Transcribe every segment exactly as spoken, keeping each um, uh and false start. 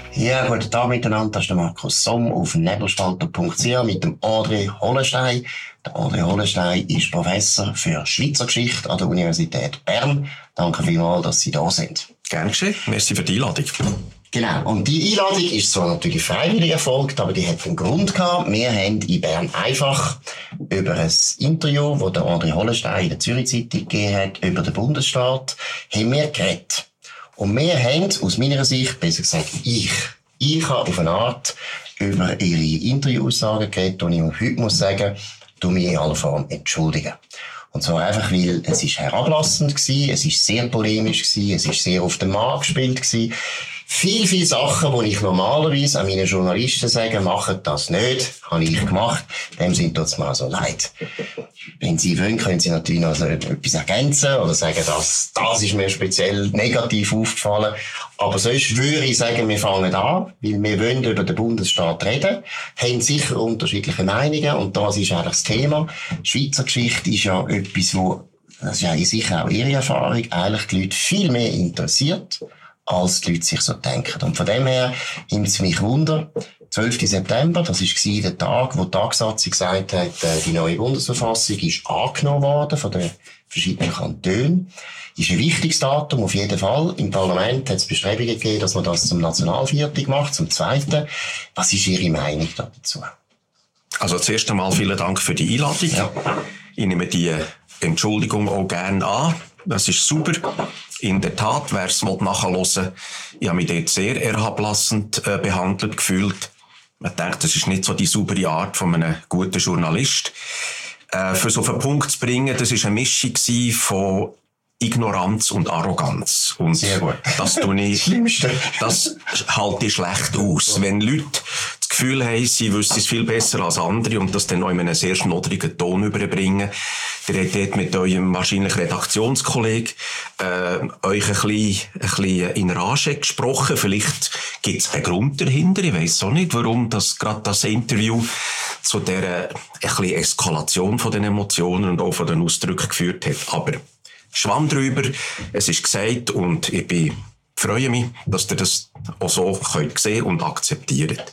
Ja, guten Tag miteinander, das ist der Markus Somm auf nebelspalter punkt c h mit dem André Hollenstein. Der André Hollenstein ist Professor für Schweizer Geschichte an der Universität Bern. Danke vielmals, dass Sie da sind. Gern geschehen. Merci für die Einladung. Genau. Und die Einladung ist zwar natürlich freiwillig erfolgt, aber die hat einen Grund gehabt. Wir haben in Bern einfach über ein Interview, das der André Hollenstein in der Zürich Zeitung gegeben hat, über den Bundesstaat, haben wir geredet. Und wir haben, aus meiner Sicht, besser gesagt, ich, ich habe auf eine Art über ihre Interviewaussagen geredet, und ich heute muss sagen, tu mich in aller Form entschuldigen. Und zwar einfach, weil es ist herablassend gewesen, es ist sehr polemisch gewesen, es ist sehr auf den Markt gespielt gewesen. Viel, viele Sachen, die ich normalerweise an meine Journalisten sage, machen das nicht, habe ich gemacht. Dem sind tut's mir also leid. Wenn Sie wollen, können Sie natürlich noch etwas ergänzen oder sagen, das, das ist mir speziell negativ aufgefallen. Aber sonst würde ich sagen, wir fangen an, weil wir wollen über den Bundesstaat reden, haben sicher unterschiedliche Meinungen, und das ist eigentlich das Thema. Schweizer Geschichte ist ja etwas, wo, das ist ja sicher auch Ihre Erfahrung, eigentlich die Leute viel mehr interessiert, als die Leute sich so denken. Und von dem her nimmt es mich Wunder, zwölften September, das war der Tag, wo die Tagsatzung gesagt hat, die neue Bundesverfassung ist angenommen worden von den verschiedenen Kantonen. Ist ein wichtiges Datum, auf jeden Fall. Im Parlament hat es Bestrebungen gegeben, dass man das zum Nationalviertag macht, zum Zweiten. Was ist Ihre Meinung dazu? Also zuerst einmal vielen Dank für die Einladung. Ja. Ich nehme die Entschuldigung auch gerne an. Das ist super. In der Tat, wer es nachhören will, ich habe mich dort sehr herablassend äh, behandelt gefühlt. Man denkt, das ist nicht so die saubere Art von einem guten Journalist. Äh, für so auf den Punkt zu bringen, das war eine Mischung von Ignoranz und Arroganz. Und sehr gut. Das tue ich, Schlimmste. Das halte ich schlecht aus. Wenn Leute das Gefühl haben, sie wissen es viel besser als andere und das dann auch in einem sehr schnoddrigen Ton überbringen, ihr habt dort mit eurem wahrscheinlich Redaktionskollegen äh, euch ein bisschen, ein bisschen in Rage gesprochen. Vielleicht gibt es einen Grund dahinter. Ich weiss auch nicht, warum das gerade das Interview zu dieser ein bisschen Eskalation von den Emotionen und auch von den Ausdrücken geführt hat. Aber Schwamm drüber, es ist gesagt, und ich bin, freue mich, dass ihr das auch so könnt sehen und akzeptiert.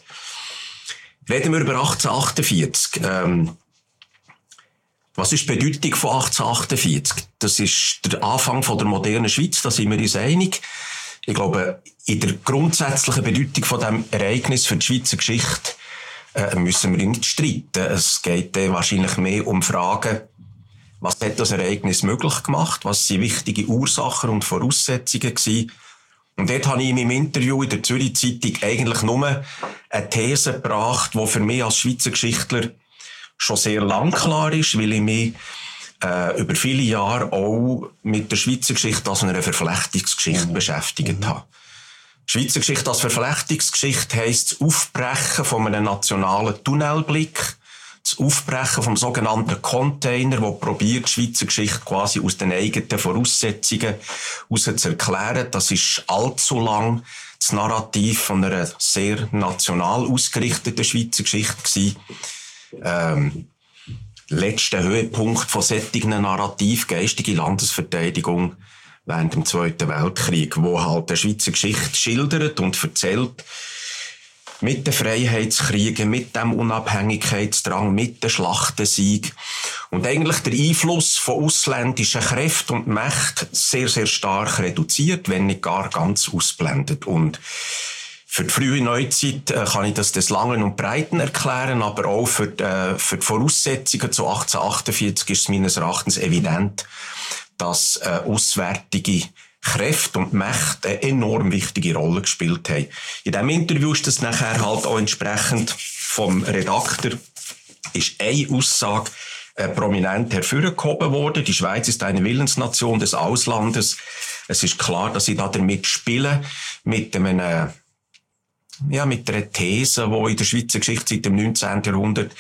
Reden wir über achtzehnhundertachtundvierzig. Ähm, was ist die Bedeutung von achtzehnhundertachtundvierzig? Das ist der Anfang von der modernen Schweiz, da sind wir uns einig. Ich glaube, in der grundsätzlichen Bedeutung von diesem Ereignis für die Schweizer Geschichte äh, müssen wir nicht streiten. Es geht äh, wahrscheinlich mehr um Fragen, was hat das Ereignis möglich gemacht? Was sind wichtige Ursachen und Voraussetzungen gewesen? Und dort habe ich in meinem Interview in der Zürich Zeitung eigentlich nur eine These gebracht, die für mich als Schweizer Geschichtler schon sehr lang klar ist, weil ich mich äh, über viele Jahre auch mit der Schweizer Geschichte als einer Verflechtungsgeschichte mhm. beschäftigt mhm. habe. Schweizer Geschichte als Verflechtungsgeschichte heisst das Aufbrechen von einem nationalen Tunnelblick, das Aufbrechen vom sogenannten Container, der probiert, die Schweizer Geschichte quasi aus den eigenen Voraussetzungen heraus zu erklären. Das ist allzu lang das Narrativ von einer sehr national ausgerichteten Schweizer Geschichte gewesen. Ähm, letzter Höhepunkt von solchen Narrativ, geistige Landesverteidigung während dem Zweiten Weltkrieg, wo halt die Schweizer Geschichte schildert und erzählt, mit den Freiheitskriegen, mit dem Unabhängigkeitsdrang, mit den Schlachtensieg und eigentlich der Einfluss von ausländischen Kräften und Mächten sehr, sehr stark reduziert, wenn nicht gar ganz ausblendet. Und für die frühe Neuzeit äh, kann ich das des Langen und Breiten erklären, aber auch für die, äh, für die Voraussetzungen zu achtzehnhundertachtundvierzig ist es meines Erachtens evident, dass äh, auswärtige Kräfte und Mächte eine enorm wichtige Rolle gespielt haben. In diesem Interview ist das nachher halt auch entsprechend vom Redakteur ist eine Aussage äh, prominent hervorgehoben worden. Die Schweiz ist eine Willensnation des Auslandes. Es ist klar, dass ich da damit spiele, mit einem, äh, ja, mit einer These, die in der Schweizer Geschichte seit dem neunzehnten Jahrhundert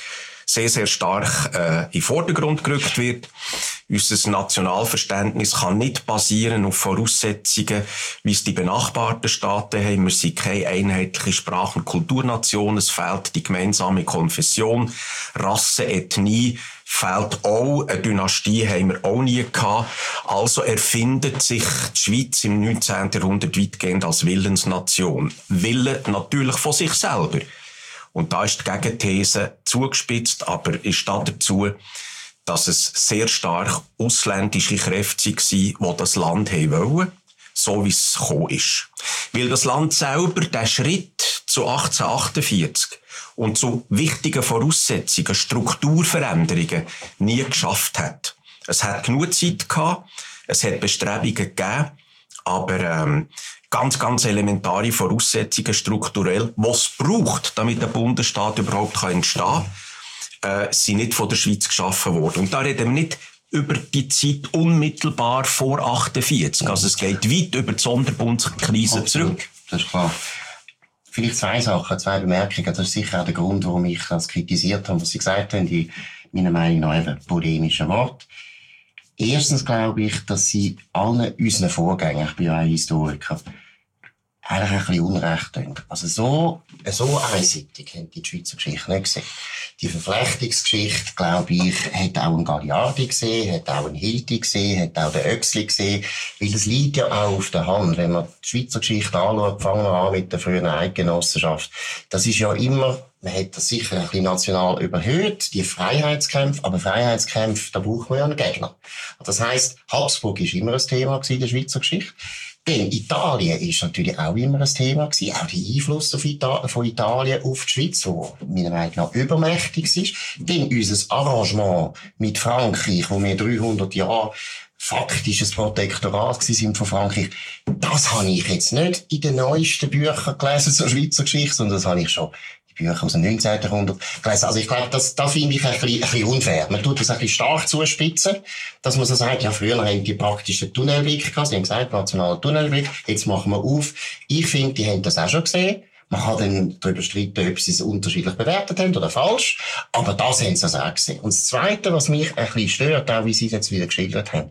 sehr, sehr stark äh, in den Vordergrund gerückt wird. Unser Nationalverständnis kann nicht basieren auf Voraussetzungen, wie es die benachbarten Staaten haben. Wir sind keine einheitliche Sprach- und Kulturnation. Es fehlt die gemeinsame Konfession, Rasse, Ethnie, fehlt auch. Eine Dynastie haben wir auch nie gehabt. Also erfindet sich die Schweiz im neunzehnten Jahrhundert weitgehend als Willensnation. Wille natürlich von sich selber. Und da ist die Gegenthese zugespitzt, aber ist da dazu, dass es sehr stark ausländische Kräfte waren, die das Land haben wollen, so wie es gekommen ist. Weil das Land selber den Schritt zu achtzehnhundertachtundvierzig und zu wichtigen Voraussetzungen, Strukturveränderungen nie geschafft hat. Es hat genug Zeit gehabt, es hat Bestrebungen gegeben, aber ähm, ganz, ganz elementare Voraussetzungen strukturell, was es braucht, damit der Bundesstaat überhaupt entstehen kann, äh, sind nicht von der Schweiz geschaffen worden. Und da reden wir nicht über die Zeit unmittelbar vor achtundvierzig. Also es geht weit über die Sonderbundskrise zurück. Das ist klar. Vielleicht zwei Sachen, zwei Bemerkungen. Das ist sicher auch der Grund, warum ich das kritisiert habe, was Sie gesagt haben, die meiner Meinung nach eben polemischen Worte. Erstens glaube ich, dass Sie allen unseren Vorgängern, ich bin ja ein Historiker, eigentlich ein bisschen Unrecht tun. Also so, so einseitig haben die Schweizer Geschichte nicht gesehen. Die Verflechtungsgeschichte, glaube ich, hat auch ein Galliardi gesehen, hat auch ein Hilti gesehen, hat auch den Oechsli gesehen. Weil es liegt ja auch auf der Hand, wenn man die Schweizer Geschichte anschaut, fangen wir an mit der frühen Eidgenossenschaft. Das ist ja immer, man hat das sicher ein bisschen national überhöht, die Freiheitskämpfe, aber Freiheitskämpfe, da braucht man ja einen Gegner. Das heisst, Habsburg ist immer ein Thema in der Schweizer Geschichte. Denn Italien ist natürlich auch immer ein Thema gewesen, auch der Einfluss auf Ita- von Italien auf die Schweiz, wo meiner Meinung nach übermächtig ist. Denn unser Arrangement mit Frankreich, wo wir dreihundert Jahre faktisch ein Protektorat sind von Frankreich, das habe ich jetzt nicht in den neuesten Büchern gelesen zur Schweizer Geschichte, sondern das habe ich schon Bücher aus dem neunzehnten Jahrhundert gelesen. Also ich glaube, das, das finde ich ein bisschen, ein bisschen unfair. Man tut das ein bisschen stark zuspitzen, dass man so sagt, ja, früher haben die praktisch den Tunnelblick gehabt. Sie haben gesagt, nationaler Tunnelblick. Jetzt machen wir auf. Ich finde, die haben das auch schon gesehen. Man kann dann darüber streiten, ob sie es unterschiedlich bewertet haben oder falsch. Aber das haben sie also auch gesehen. Und das Zweite, was mich ein bisschen stört, auch wie Sie es jetzt wieder geschildert haben.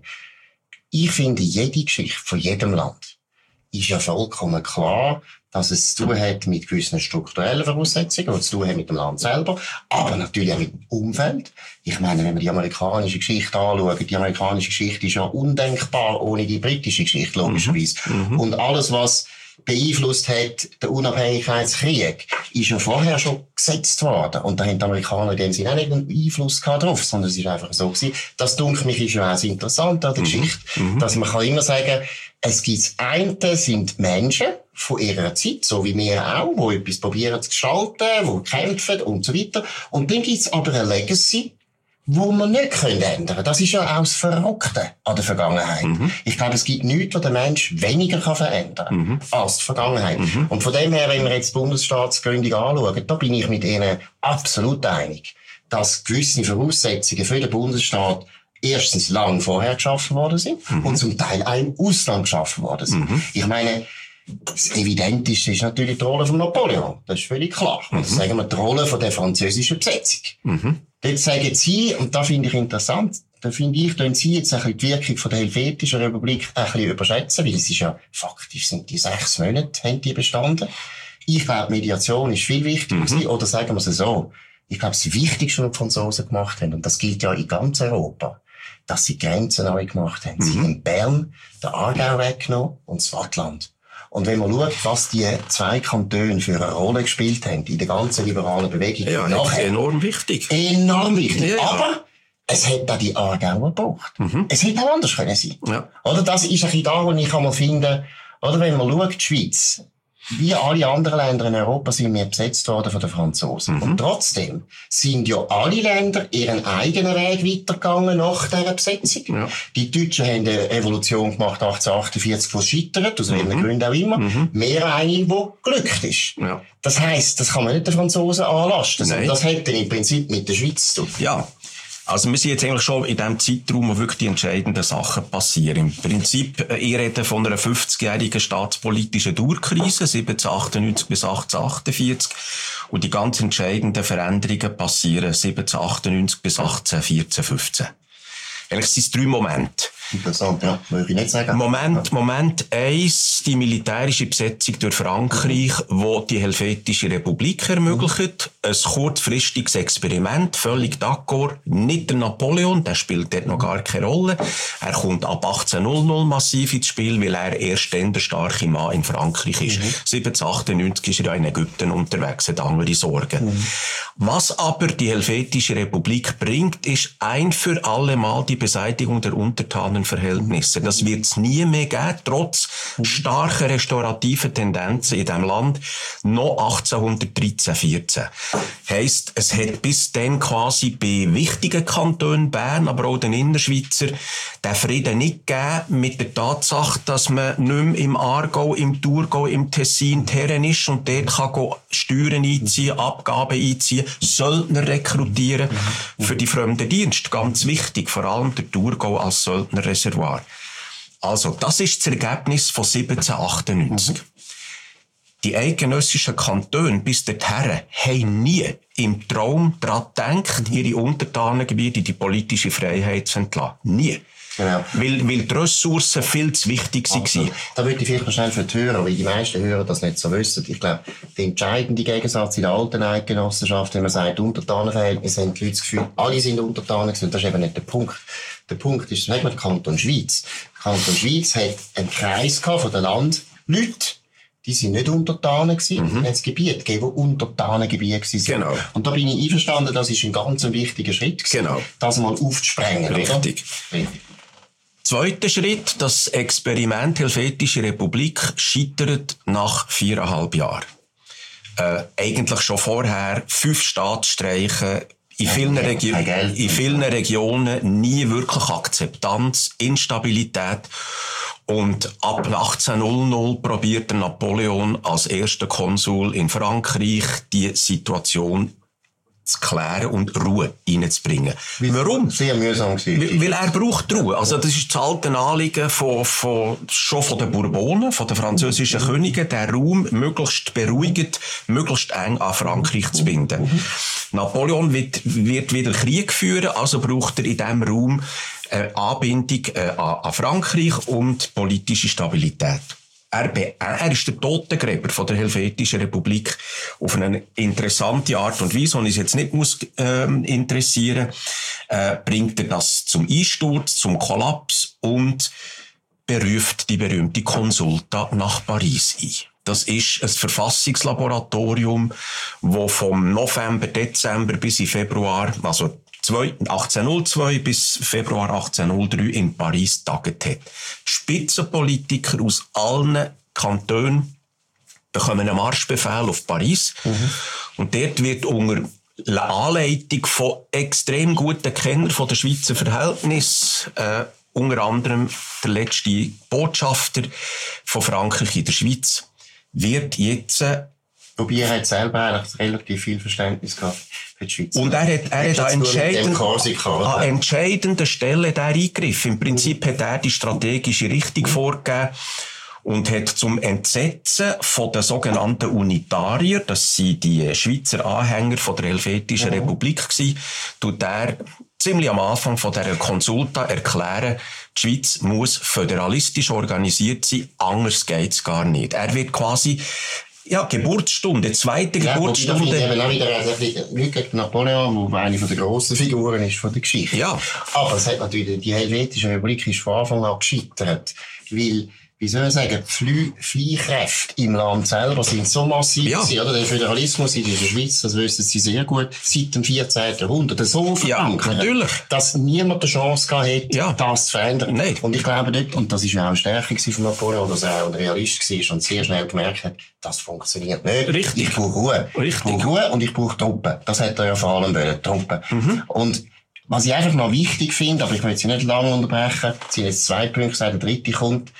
Ich finde, jede Geschichte von jedem Land ist ja vollkommen klar, dass es zu tun hat mit gewissen strukturellen Voraussetzungen, die zu tun haben mit dem Land selber, aber natürlich auch mit dem Umfeld. Ich meine, wenn wir die amerikanische Geschichte anschauen, die amerikanische Geschichte ist ja undenkbar ohne die britische Geschichte, logischerweise. Mhm. Und alles, was beeinflusst hat, der Unabhängigkeitskrieg, ist ja vorher schon gesetzt worden. Und da haben die Amerikaner in dem Sinne auch nicht einen Einfluss gehabt drauf, sondern es ist einfach so gewesen. Das, denke mich, ist ja auch das Interessante an der mhm. Geschichte, mhm. dass man kann immer sagen, es gibt eine sind Menschen von ihrer Zeit, so wie wir auch, die etwas probieren zu gestalten, die kämpfen und so weiter. Und dann gibt es aber eine Legacy, wo man nicht ändern können. Das ist ja auch das Verrückte an der Vergangenheit. Mhm. Ich glaube, es gibt nichts, was der Mensch weniger kann verändern kann mhm. als die Vergangenheit. Mhm. Und von dem her, wenn wir jetzt die Bundesstaatsgründung anschauen, da bin ich mit Ihnen absolut einig, dass gewisse Voraussetzungen für den Bundesstaat erstens lang vorher geschaffen worden sind mhm. und zum Teil auch im Ausland geschaffen worden sind. Mhm. Ich meine, das Evidenteste ist natürlich die Rolle von Napoleon. Das ist völlig klar. Mhm. Das sagen wir die Rolle von der französischen Besetzung. Mhm. Dort sagen Sie, und das finde ich interessant, da finde ich, tun Sie jetzt ein bisschen die Wirkung von der Helvetischen Republik ein bisschen überschätzen, weil es ist ja, faktisch sind die sechs Monate, haben die bestanden. Ich glaube, Mediation ist viel wichtiger mhm. gewesen, oder sagen wir es so. Ich glaube, das Wichtigste, was die Franzosen gemacht haben, und das gilt ja in ganz Europa, dass sie Grenzen neu gemacht haben. Mhm. Sie haben Bern, den Aargau weggenommen und das Waadtland. Und wenn man schaut, was die zwei Kantone für eine Rolle gespielt haben in der ganzen liberalen Bewegung, ja, nachher, enorm wichtig. Enorm wichtig. Ja, ja. Aber es hat auch die Aargauer gebraucht. Mhm. Es hätte auch anders können sein. Ja. Oder das ist ein bisschen da, wo ich einmal finde, oder wenn man schaut, die Schweiz, wie alle anderen Länder in Europa sind wir besetzt worden von den Franzosen. Mhm. Und trotzdem sind ja alle Länder ihren eigenen Weg weitergegangen nach dieser Besetzung. Ja. Die Deutschen haben eine Revolution gemacht achtzehnhundertachtundvierzig, die scheitert, aus welchen mhm. Gründen auch immer. Mhm. Mehr eine, die glückt ist. Ja. Das heisst, das kann man nicht den Franzosen anlasten. Das hat dann im Prinzip mit der Schweiz zu tun. Ja. Also wir sind jetzt eigentlich schon in dem Zeitraum, wo wirklich die entscheidenden Sachen passieren. Im Prinzip, ich rede von einer fünfzigjährigen staatspolitischen Dauerkrise, siebzehnhundertachtundneunzig bis achtzehnhundertachtundvierzig. Und die ganz entscheidenden Veränderungen passieren siebzehnhundertachtundneunzig bis achtzehnhundertvierzehn, fünfzehn. Eigentlich sind es drei Momente. Interessant, ja. Würde ich nicht sagen. Moment, Moment eins, die militärische Besetzung durch Frankreich, wo die Helvetische Republik ermöglicht. Ein kurzfristiges Experiment, völlig d'accord. Nicht der Napoleon, der spielt dort noch gar keine Rolle. Er kommt ab achtzehnhundert massiv ins Spiel, weil er erst dann der starke Mann in Frankreich ist. Mhm. siebzehnhundertachtundneunzig ist er ja in Ägypten unterwegs, hat andere Sorgen. Mhm. Was aber die Helvetische Republik bringt, ist ein für alle Mal die Beseitigung der Untertanenverhältnisse. Das wird es nie mehr geben, trotz starker restaurativer Tendenzen in diesem Land, noch achtzehnhundertdreizehn, vierzehn. Heisst, es hat bis dann quasi bei wichtigen Kantonen, Bern, aber auch den Innerschweizer, den Frieden nicht gegeben mit der Tatsache, dass man nicht mehr im Aargau, im Thurgau, im Tessin Herren ist und dort kann Steuern einziehen, Abgaben einziehen, Söldner rekrutieren für die fremden Dienste. Ganz wichtig, vor allem der Thurgau als Söldnerreservoir. Also, das ist das Ergebnis von siebzehnhundertachtundneunzig. Mhm. Die eidgenössischen Kantone bis dorthin haben nie im Traum daran gedacht, ihre Untertanengebiete in die politische Freiheit zu entlassen. Nie. Genau. Weil, weil die Ressourcen viel zu wichtig waren. Da würde ich vielleicht noch schnell für die Hörer, weil die meisten Hörer das nicht so wissen. Ich glaube, der entscheidende Gegensatz in der alten Eidgenossenschaft, wenn man sagt, Untertanenverhältnisse, haben die Leute das Gefühl, alle sind Untertanen gewesen. Das ist eben nicht der Punkt. Der Punkt ist, das hat man der Kanton Schweiz. Der Kanton Schweiz hat einen Kreis gehabt von den Landleuten, die sind nicht Untertanen gewesen. Mhm. Es Gebiete gegeben, die Untertanengebiete waren. Genau. Und da bin ich einverstanden, das ist ein ganz wichtiger Schritt gewesen, genau. das mal aufzusprengen. Richtig. Richtig. Zweiter Schritt, das Experiment Helvetische Republik scheitert nach viereinhalb Jahren. Äh, eigentlich schon vorher fünf Staatsstreiche, in vielen, Regi- in vielen Regionen nie wirklich Akzeptanz, Instabilität. Und ab achtzehnhundert probiert der Napoleon als erster Konsul in Frankreich die Situation zu klären und Ruhe reinzubringen. Warum? Sehr mühsam gewesen. Weil er braucht Ruhe. Also das ist das alte Anliegen von, von, schon von den Bourbonen, von den französischen mhm. Königen, den Raum möglichst beruhigend, möglichst eng an Frankreich zu binden. Mhm. Napoleon wird, wird wieder Krieg führen, also braucht er in diesem Raum eine Anbindung äh, an, an Frankreich und politische Stabilität. Er, be- er ist der Totengräber von der Helvetischen Republik auf eine interessante Art und Weise, und ich jetzt nicht muss ähm, interessieren, äh, bringt er das zum Einsturz, zum Kollaps und beruft die berühmte Consulta nach Paris ein. Das ist ein Verfassungslaboratorium, das vom November, Dezember bis in Februar, also achtzehnhundertzwei bis Februar achtzehnhundertdrei in Paris taget hat. Die Spitzenpolitiker aus allen Kantonen bekommen einen Marschbefehl auf Paris. Mhm. Und dort wird unter Anleitung von extrem guten Kennern von der Schweizer Verhältnisse, äh, unter anderem der letzte Botschafter von Frankreich in der Schweiz, wird jetzt äh, Wobei er hat selber eigentlich relativ viel Verständnis gehabt für die Schweiz. Und er hat, er hat an, entscheidend, an entscheidender Stelle da eingegriffen. Im Prinzip hat er die strategische Richtung vorgegeben und hat zum Entsetzen von den sogenannten Unitarier, das sind die Schweizer Anhänger von der Helvetischen mhm. Republik gewesen, tut er ziemlich am Anfang von dieser Consulta erklären, die Schweiz muss föderalistisch organisiert sein, anders geht's gar nicht. Er wird quasi Ja, Geburtsstunde, zweite ja, Geburtsstunde. Ich finde auch wieder Leute gegen Napoleon, der eine der grossen Figuren ist von der Geschichte. Ja. Aber es hat natürlich, die Helvetische Republik ist von Anfang an gescheitert. Weil, wie soll ich sagen, die Flie- Fliehkräfte im Land selber sind so massiv ja. gewesen, oder? Der Föderalismus in der Schweiz, das wissen Sie sehr gut, seit dem vierzehnten Jahrhundert so verankert, ja, natürlich. dass niemand die Chance gehabt hätte, ja. das zu verändern. Nein. Und ich glaube dort, und das ist ja auch eine Stärke von Napoleon, dass er auch ein Realist war und sehr schnell gemerkt hat, das funktioniert nicht. Richtig. Ich brauche Ruhe. Richtig. Ich brauche Ruhe und ich brauche Truppen. Das hat er ja vor allem wollen, Truppen. Mhm. Und was ich einfach noch wichtig finde, aber ich will Sie nicht lange unterbrechen, es sind jetzt zwei Punkte gesagt, der dritte kommt,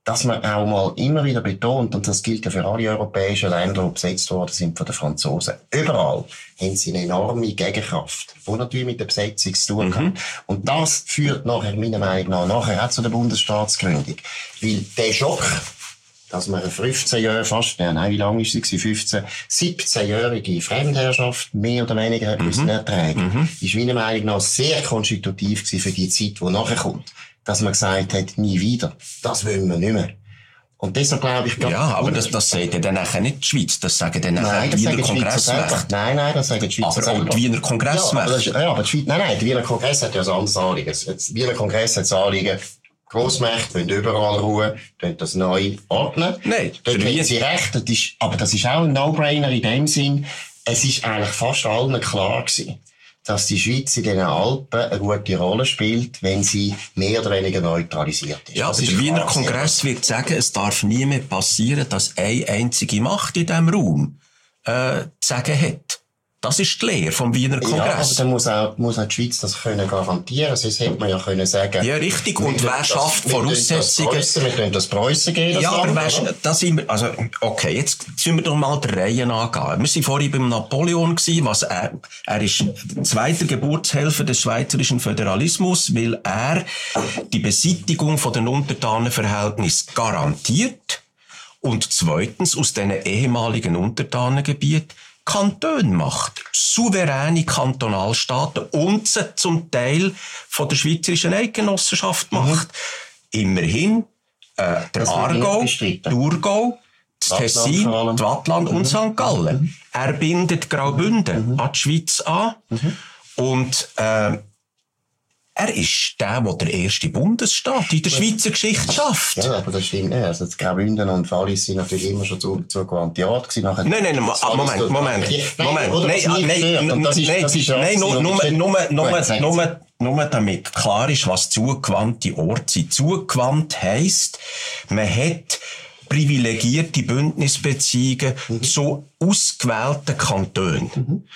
dass man auch mal immer wieder betont, und das gilt ja für alle europäischen Länder, die besetzt worden sind von den Franzosen, überall haben sie eine enorme Gegenkraft, die natürlich mit der Besetzung zu tun hat. Mhm. Und das führt nachher, meiner Meinung nach, nachher auch zu der Bundesstaatsgründung. Weil der Schock, dass man eine fünfzehn Jahre fast, ja, nein, wie lange ist sie, fünfzehn, siebzehnjährige Fremdherrschaft mehr oder weniger hat müssen ertragen, mhm. ist meiner Meinung nach sehr konstitutiv gewesen für die Zeit, die nachher kommt. Dass man gesagt hat, nie wieder. Das wollen wir nicht mehr. Und deshalb glaube ich... Ja, aber das, das sagt ja dann nachher nicht die Schweiz. Das sagen dann nachher die Wiener Kongressmächte. Nein, nein, das sagen die Schweizer selber. Aber auch die Wiener Kongressmächte. Ja, ja, aber die Schweiz, nein, nein, der Wiener Kongress hat ja ein anderes Anliegen. Der Wiener Kongress hat das Anliegen, Grossmächte wollen überall ruhen, wollen das neu ordnen. Nein. Dort haben sie recht. Das ist, aber das ist auch ein No-Brainer in dem Sinn. Es ist eigentlich fast allen klar gewesen, dass die Schweiz in den Alpen eine gute Rolle spielt, wenn sie mehr oder weniger neutralisiert ist. Ja, aber der Wiener Kongress wird sagen, es darf nie mehr passieren, dass eine einzige Macht in diesem Raum äh, zu sagen hat. Das ist die Lehre vom Wiener Kongress. Ja, aber dann muss auch, muss auch die Schweiz das können garantieren. Sonst hätte man ja können sagen. Ja, richtig. Und wer schafft Voraussetzungen? Wir können das Preußen geben. Ja, aber weißt du, da sind wir, also, okay, jetzt müssen wir doch mal die Reihe angehen. Wir sind vorhin beim Napoleon gewesen, was er, er ist zweiter Geburtshelfer des schweizerischen Föderalismus, weil er die Beseitigung von den Untertanenverhältnissen garantiert und zweitens aus diesen ehemaligen Untertanengebieten Kantone macht, souveräne Kantonalstaaten und sie zum Teil von der schweizerischen Eidgenossenschaft macht. Mhm. Immerhin äh, der Aargau, Thurgau, das Tessin, das Waadtland mhm. und Sankt Gallen. Mhm. Er bindet Graubünden mhm. an die Schweiz an mhm. und äh, er ist der, der der erste Bundesstaat in der Schweizer Geschichte schafft. Ja, aber das stimmt nicht. Also, das Graubünden und Wallis sind natürlich immer schon zu, zu Guantiat gewesen. Nachher nein, nein, nein, Moment, Moment, Moment. Nein, nein, nur, nur, nur, nur, nur, nur damit klar ist, was zugewandte Orte sind. Zugewandt heisst, man hat privilegierte Bündnisbeziehungen mhm. zu ausgewählten Kantonen. Mhm.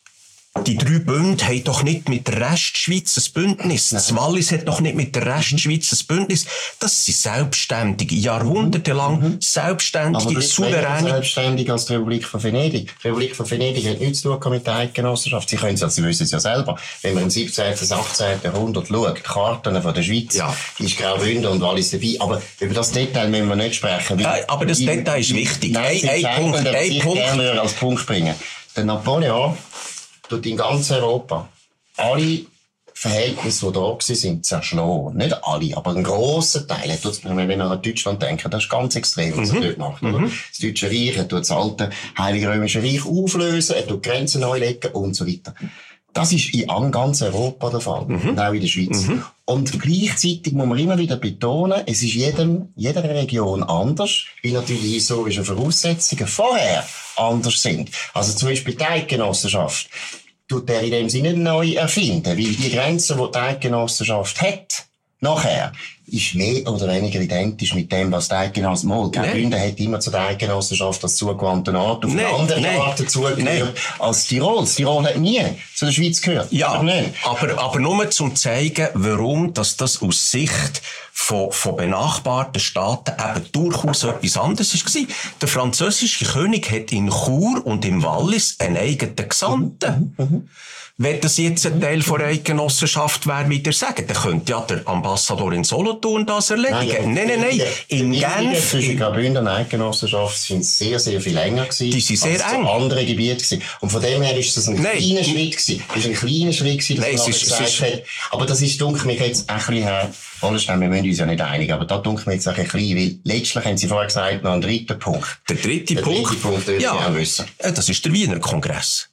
Die drei Bünde haben doch nicht mit der Restschweiz ein Bündnis. Nein. Das Wallis hat doch nicht mit der Restschweiz ein Bündnis. Das sind selbstständige, jahrhundertelang mhm. selbstständige, aber souveräne... selbstständig als die Republik von Venedig. Die Republik von Venedig hat nichts zu tun mit der Eidgenossenschaft. Sie können es, also Sie wissen es ja selber. Wenn man im siebzehnten, achtzehnten Jahrhundert schaut, Karten von der Schweiz, ja. ist Graubünden und Wallis dabei. Aber über das Detail müssen wir nicht sprechen. Ja, aber das Detail ist wichtig. Nein, ein, ein Punkt, ein ich Punkt. gerne als Punkt bringen. Der Napoleon tut in ganz Europa alle Verhältnisse, die da gewesen sind, zerschlagen. Nicht alle, aber ein grosser Teil. Wenn wir an Deutschland denken, das ist ganz extrem, was mhm. er dort macht. Oder? Mhm. Das Deutsche Reich, er tut das alte Heilige Römische Reich auflösen, er tut Grenzen neu legen und so weiter. Das ist in ganz Europa der Fall. Mhm. Und auch in der Schweiz. Mhm. Und gleichzeitig muss man immer wieder betonen, es ist jedem, jeder Region anders, weil natürlich die historischen Voraussetzungen vorher anders sind. Also zum Beispiel die Eidgenossenschaft tut er in dem Sinne nicht neu erfinden, weil die Grenze, die die Eidgenossenschaft hat, nachher, ist mehr oder weniger identisch mit dem, was die Eidgenossenschaft... Graubünden hat immer zu der Eidgenossenschaft als zugewandte Art auf eine andere Art dazugehört als Tirol. Tirol hat nie zu der Schweiz gehört. Ja, aber, aber nur zum zeigen, warum dass das aus Sicht von, von benachbarten Staaten eben durchaus etwas anderes war. Der französische König hat in Chur und im Wallis einen eigenen Gesandten. Mhm, mhm. Wenn das jetzt ein Teil von der Eidgenossenschaft wäre, wie ihr sagt, dann könnte ja der Ambassador in Solothurn das erledigen. Nein, nein, nein. In Genf... Zwischen Graubünden und Eidgenossenschaft sind sehr, sehr viel länger gewesen. Die sind sehr eng. Andere Gebiete gewesen. Und von dem her ist das ein nein. kleiner Schritt gewesen. Das ist ein kleiner Schritt gewesen, dass nein, man es ist, gesagt es ist, hat. Aber das ist, dunkel mich jetzt ein bisschen her. Wallenstein, wir müssen uns ja nicht einig, aber da dunkel mir jetzt ein bisschen, weil letztlich haben Sie vorher gesagt, noch einen dritten Punkt. Der dritte der Punkt? Der dritte Punkt, den ja, ich auch wissen. Das ist der Wiener Kongress.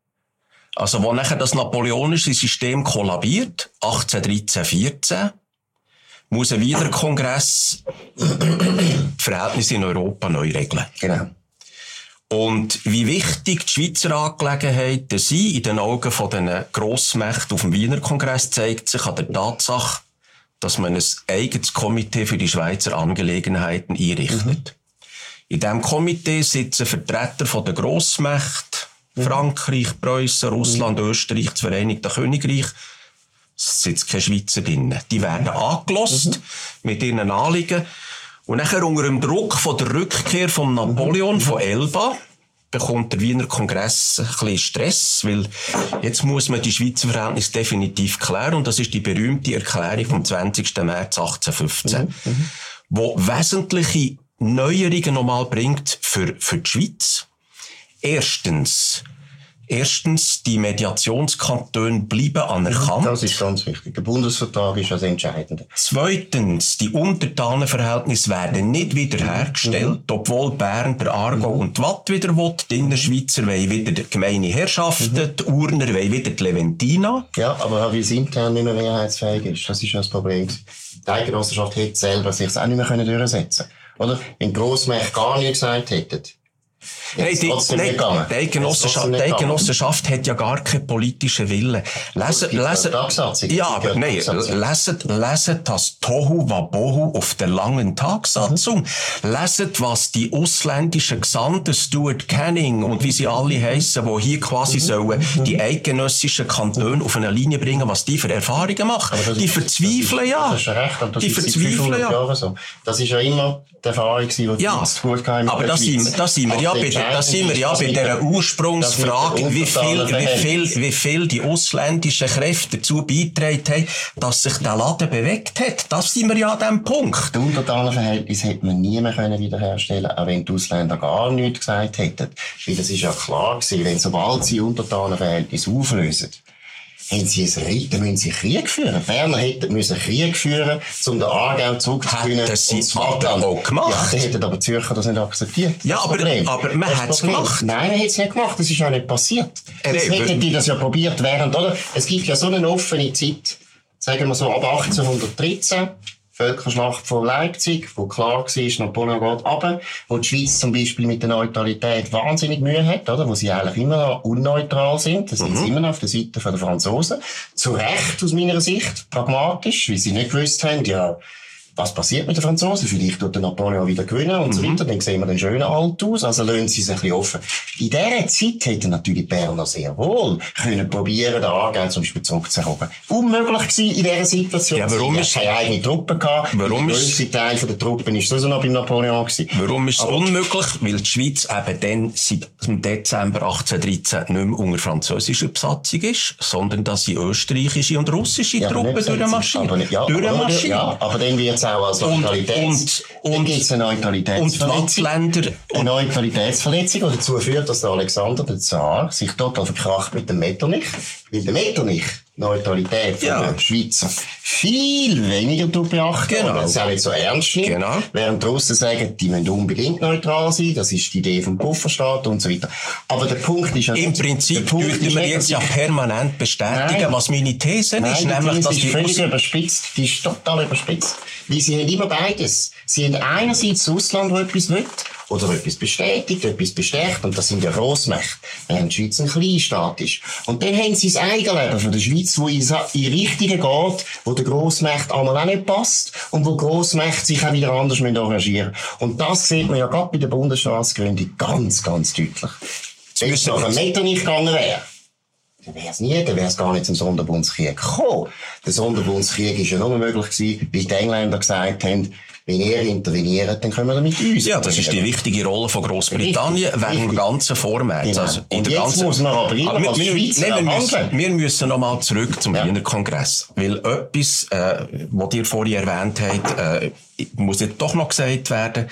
Also, wo nachher das napoleonische System kollabiert, achtzehnhundertdreizehn vierzehn, muss ein Wiener Kongress die Verhältnisse in Europa neu regeln. Genau. Und wie wichtig die Schweizer Angelegenheiten sind in den Augen von den Grossmächten auf dem Wiener Kongress, zeigt sich an der Tatsache, dass man ein eigenes Komitee für die Schweizer Angelegenheiten einrichtet. Mhm. In diesem Komitee sitzen Vertreter von den Grossmächten, Frankreich, Preußen, Russland, mhm. Österreich, das Vereinigte Königreich. Es sitzt keine Schweizer drin. Die werden angelost mhm. mit ihren Anliegen. Und nachher unter dem Druck von der Rückkehr von Napoleon von Elba bekommt der Wiener Kongress ein bisschen Stress, weil jetzt muss man die Schweizer Verhältnisse definitiv klären, und das ist die berühmte Erklärung vom zwanzigsten März achtzehnhundertfünfzehn, mhm. Mhm. wo wesentliche Neuerungen nochmal bringt für, für die Schweiz. Erstens, Erstens, die Mediationskantone bleiben anerkannt. Das ist ganz wichtig. Der Bundesvertrag ist das Entscheidende. Zweitens, die Untertanenverhältnisse werden nicht wiederhergestellt, mhm. obwohl Bern, der Aargau mhm. und die Watt wieder will. Die Innerschweizer wollen wieder die gemeine Herrschaften, mhm. die Urner wollen wieder die Leventina. Ja, aber weil es intern nicht mehr mehrheitsfähig ist, das ist ja das Problem. Die Eidgenossenschaft hätte selber sich auch nicht mehr durchsetzen können. Oder? Wenn die Grossmächte gar nichts gesagt hätten, Nein, die, nein, die Eidgenossenschaft, die Eidgenossenschaft hat ja gar keinen politischen Willen. Lesen, lesen, ja, aber nein, lesen, lesen das Tohu Wabohu auf der langen Tagsatzung. Mhm. Lesen, was die ausländischen Gesandten, Stuart Canning und wie sie alle heissen, die hier quasi mhm. sollen, die eidgenössischen Kantone auf eine Linie bringen, was die für Erfahrungen machen. Die verzweifeln ja. Das ist recht, das die verzweifeln ja. So. Das ist ja immer die Erfahrung, die wir ja, zu gut haben. Aber da sind, da sind wir ja bei der, da sind wir ja bei der Ursprungsfrage, wie viel, wie viel, wie viel die ausländischen Kräfte dazu beigetragen haben, dass sich der Laden bewegt hat. Das sind wir ja an diesem Punkt. Das Untertanenverhältnis hätte man nie mehr wiederherstellen können, auch wenn die Ausländer gar nichts gesagt hätten. Weil das ist ja klar gewesen, wenn sobald sie Untertanenverhältnis auflösen, haben sie ein Ried, dann müssen sie Krieg führen. Berner hätten müssen Krieg führen, um den Aargau zurückzugewinnen. Hätten sie aber auch gemacht. Ja, dann hätten aber die Zürcher das nicht akzeptiert. Ja, aber, aber man hat es gemacht. Nein, man hat es nicht gemacht. Das ist ja nicht passiert. Jetzt hätten die das ja probiert während, oder? Es gibt ja so eine offene Zeit, sagen wir so ab achtzehnhundertdreizehn, Völkerschlacht von Leipzig, wo klar war, Napoleon geht runter, wo die Schweiz zum Beispiel mit der Neutralität wahnsinnig Mühe hat, oder? Wo sie eigentlich immer noch unneutral sind. Das sind mhm. sie immer noch auf der Seite der Franzosen. Zu Recht, aus meiner Sicht, pragmatisch, weil sie nicht gewusst haben, ja, was passiert mit den Franzosen? Vielleicht wird der Napoleon wieder gewinnen und mhm. so weiter. Dann sehen wir den schönen Alt aus. Also lassen sie es ein bisschen offen. In dieser Zeit hätten natürlich die Berner sehr wohl können probieren, den Aargau zum Beispiel zurückzuerobern. Unmöglich gewesen in dieser Situation. Ja, warum ist keine eigene Truppe gehabt. Warum der grösste Teil der Truppen ist sowieso noch beim Napoleon gewesen. Warum ist es unmöglich? Weil die Schweiz eben dann seit dem Dezember achtzehnhundertdreizehn nicht mehr unter französischer Besatzung ist, sondern dass sie österreichische und russische ja, Truppen durchmarschieren. Ja, durchmarschieren. Ja, aber dann wird auch als Neutralitäts... Und, und, und, eine Neutralitätsverletzung. Und die eine Neutralitätsverletzung, die dazu führt, dass der Alexander, der Zar, sich total verkracht mit dem Metternich. Weil der Metternich Neutralität von ja. der Schweizer viel weniger beachten. Genau. Und das auch nicht so ernst nimmt. Genau. Während die Russen sagen, die müssen unbedingt neutral sein. Das ist die Idee vom Pufferstaat und so weiter. Aber der Punkt ist ja... Im Prinzip dürfen wir jetzt ja permanent bestätigen, Nein. was meine These Nein, ist. Die nämlich, These dass ist die völlig überspitzt. Die ist total überspitzt. Weil sie haben immer beides. Sie haben einerseits das Ausland, das etwas will, oder etwas bestätigt, etwas bestärkt, und das sind ja Grossmächte, während die Schweiz ein Kleinstaat ist. Und dann haben sie das Eigenleben von der Schweiz, wo in die Richtige geht, wo der Grossmächte einmal auch nicht passt, und wo Grossmächte sich auch wieder anders arrangieren müssen. Und das sieht man ja gerade bei der Bundesstaatsgründung ganz, ganz deutlich. Wenn es nach einem Metternich gegangen wäre, dann wäre es nie, dann wäre es gar nicht zum Sonderbundskrieg gekommen. Der Sonderbundskrieg ist ja nur möglich gewesen, weil die Engländer gesagt haben, wenn ihr interveniert, dann können wir mit uns. Ja, das ist die wichtige Rolle von Grossbritannien während dem ganzen Vormärz. Genau. Also in und der jetzt ganzen... muss man aber immer aber als wir, Schweiz wir, müssen, wir müssen noch mal zurück zum ja. Wiener Kongress. Weil etwas, äh, was ihr vorhin erwähnt habt, äh, muss jetzt doch noch gesagt werden,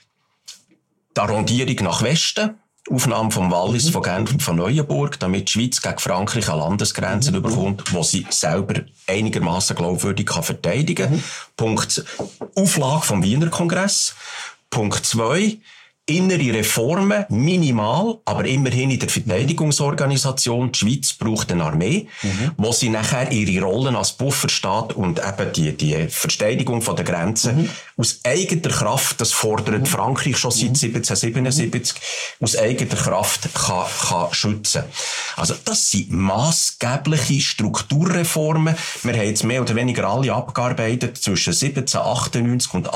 die Arrondierung nach Westen, Aufnahme vom Wallis, mhm. von Genf und von Neuenburg, damit die Schweiz gegen Frankreich an Landesgrenzen mhm. überkommt, wo sie selber einigermaßen glaubwürdig kann verteidigen. Mhm. Punkt Auflage vom Wiener Kongress. Punkt zwei Innere Reformen, minimal, aber immerhin in der Verteidigungsorganisation. Die Schweiz braucht eine Armee, mhm. wo sie nachher ihre Rollen als Bufferstaat und eben die, die Verteidigung von der Grenzen mhm. aus eigener Kraft, das fordert mhm. Frankreich schon seit siebzehnhundertsiebenundsiebzig, mhm. aus eigener Kraft kann, kann schützen. Also das sind massgebliche Strukturreformen. Wir haben jetzt mehr oder weniger alle abgearbeitet zwischen siebzehnhundertachtundneunzig und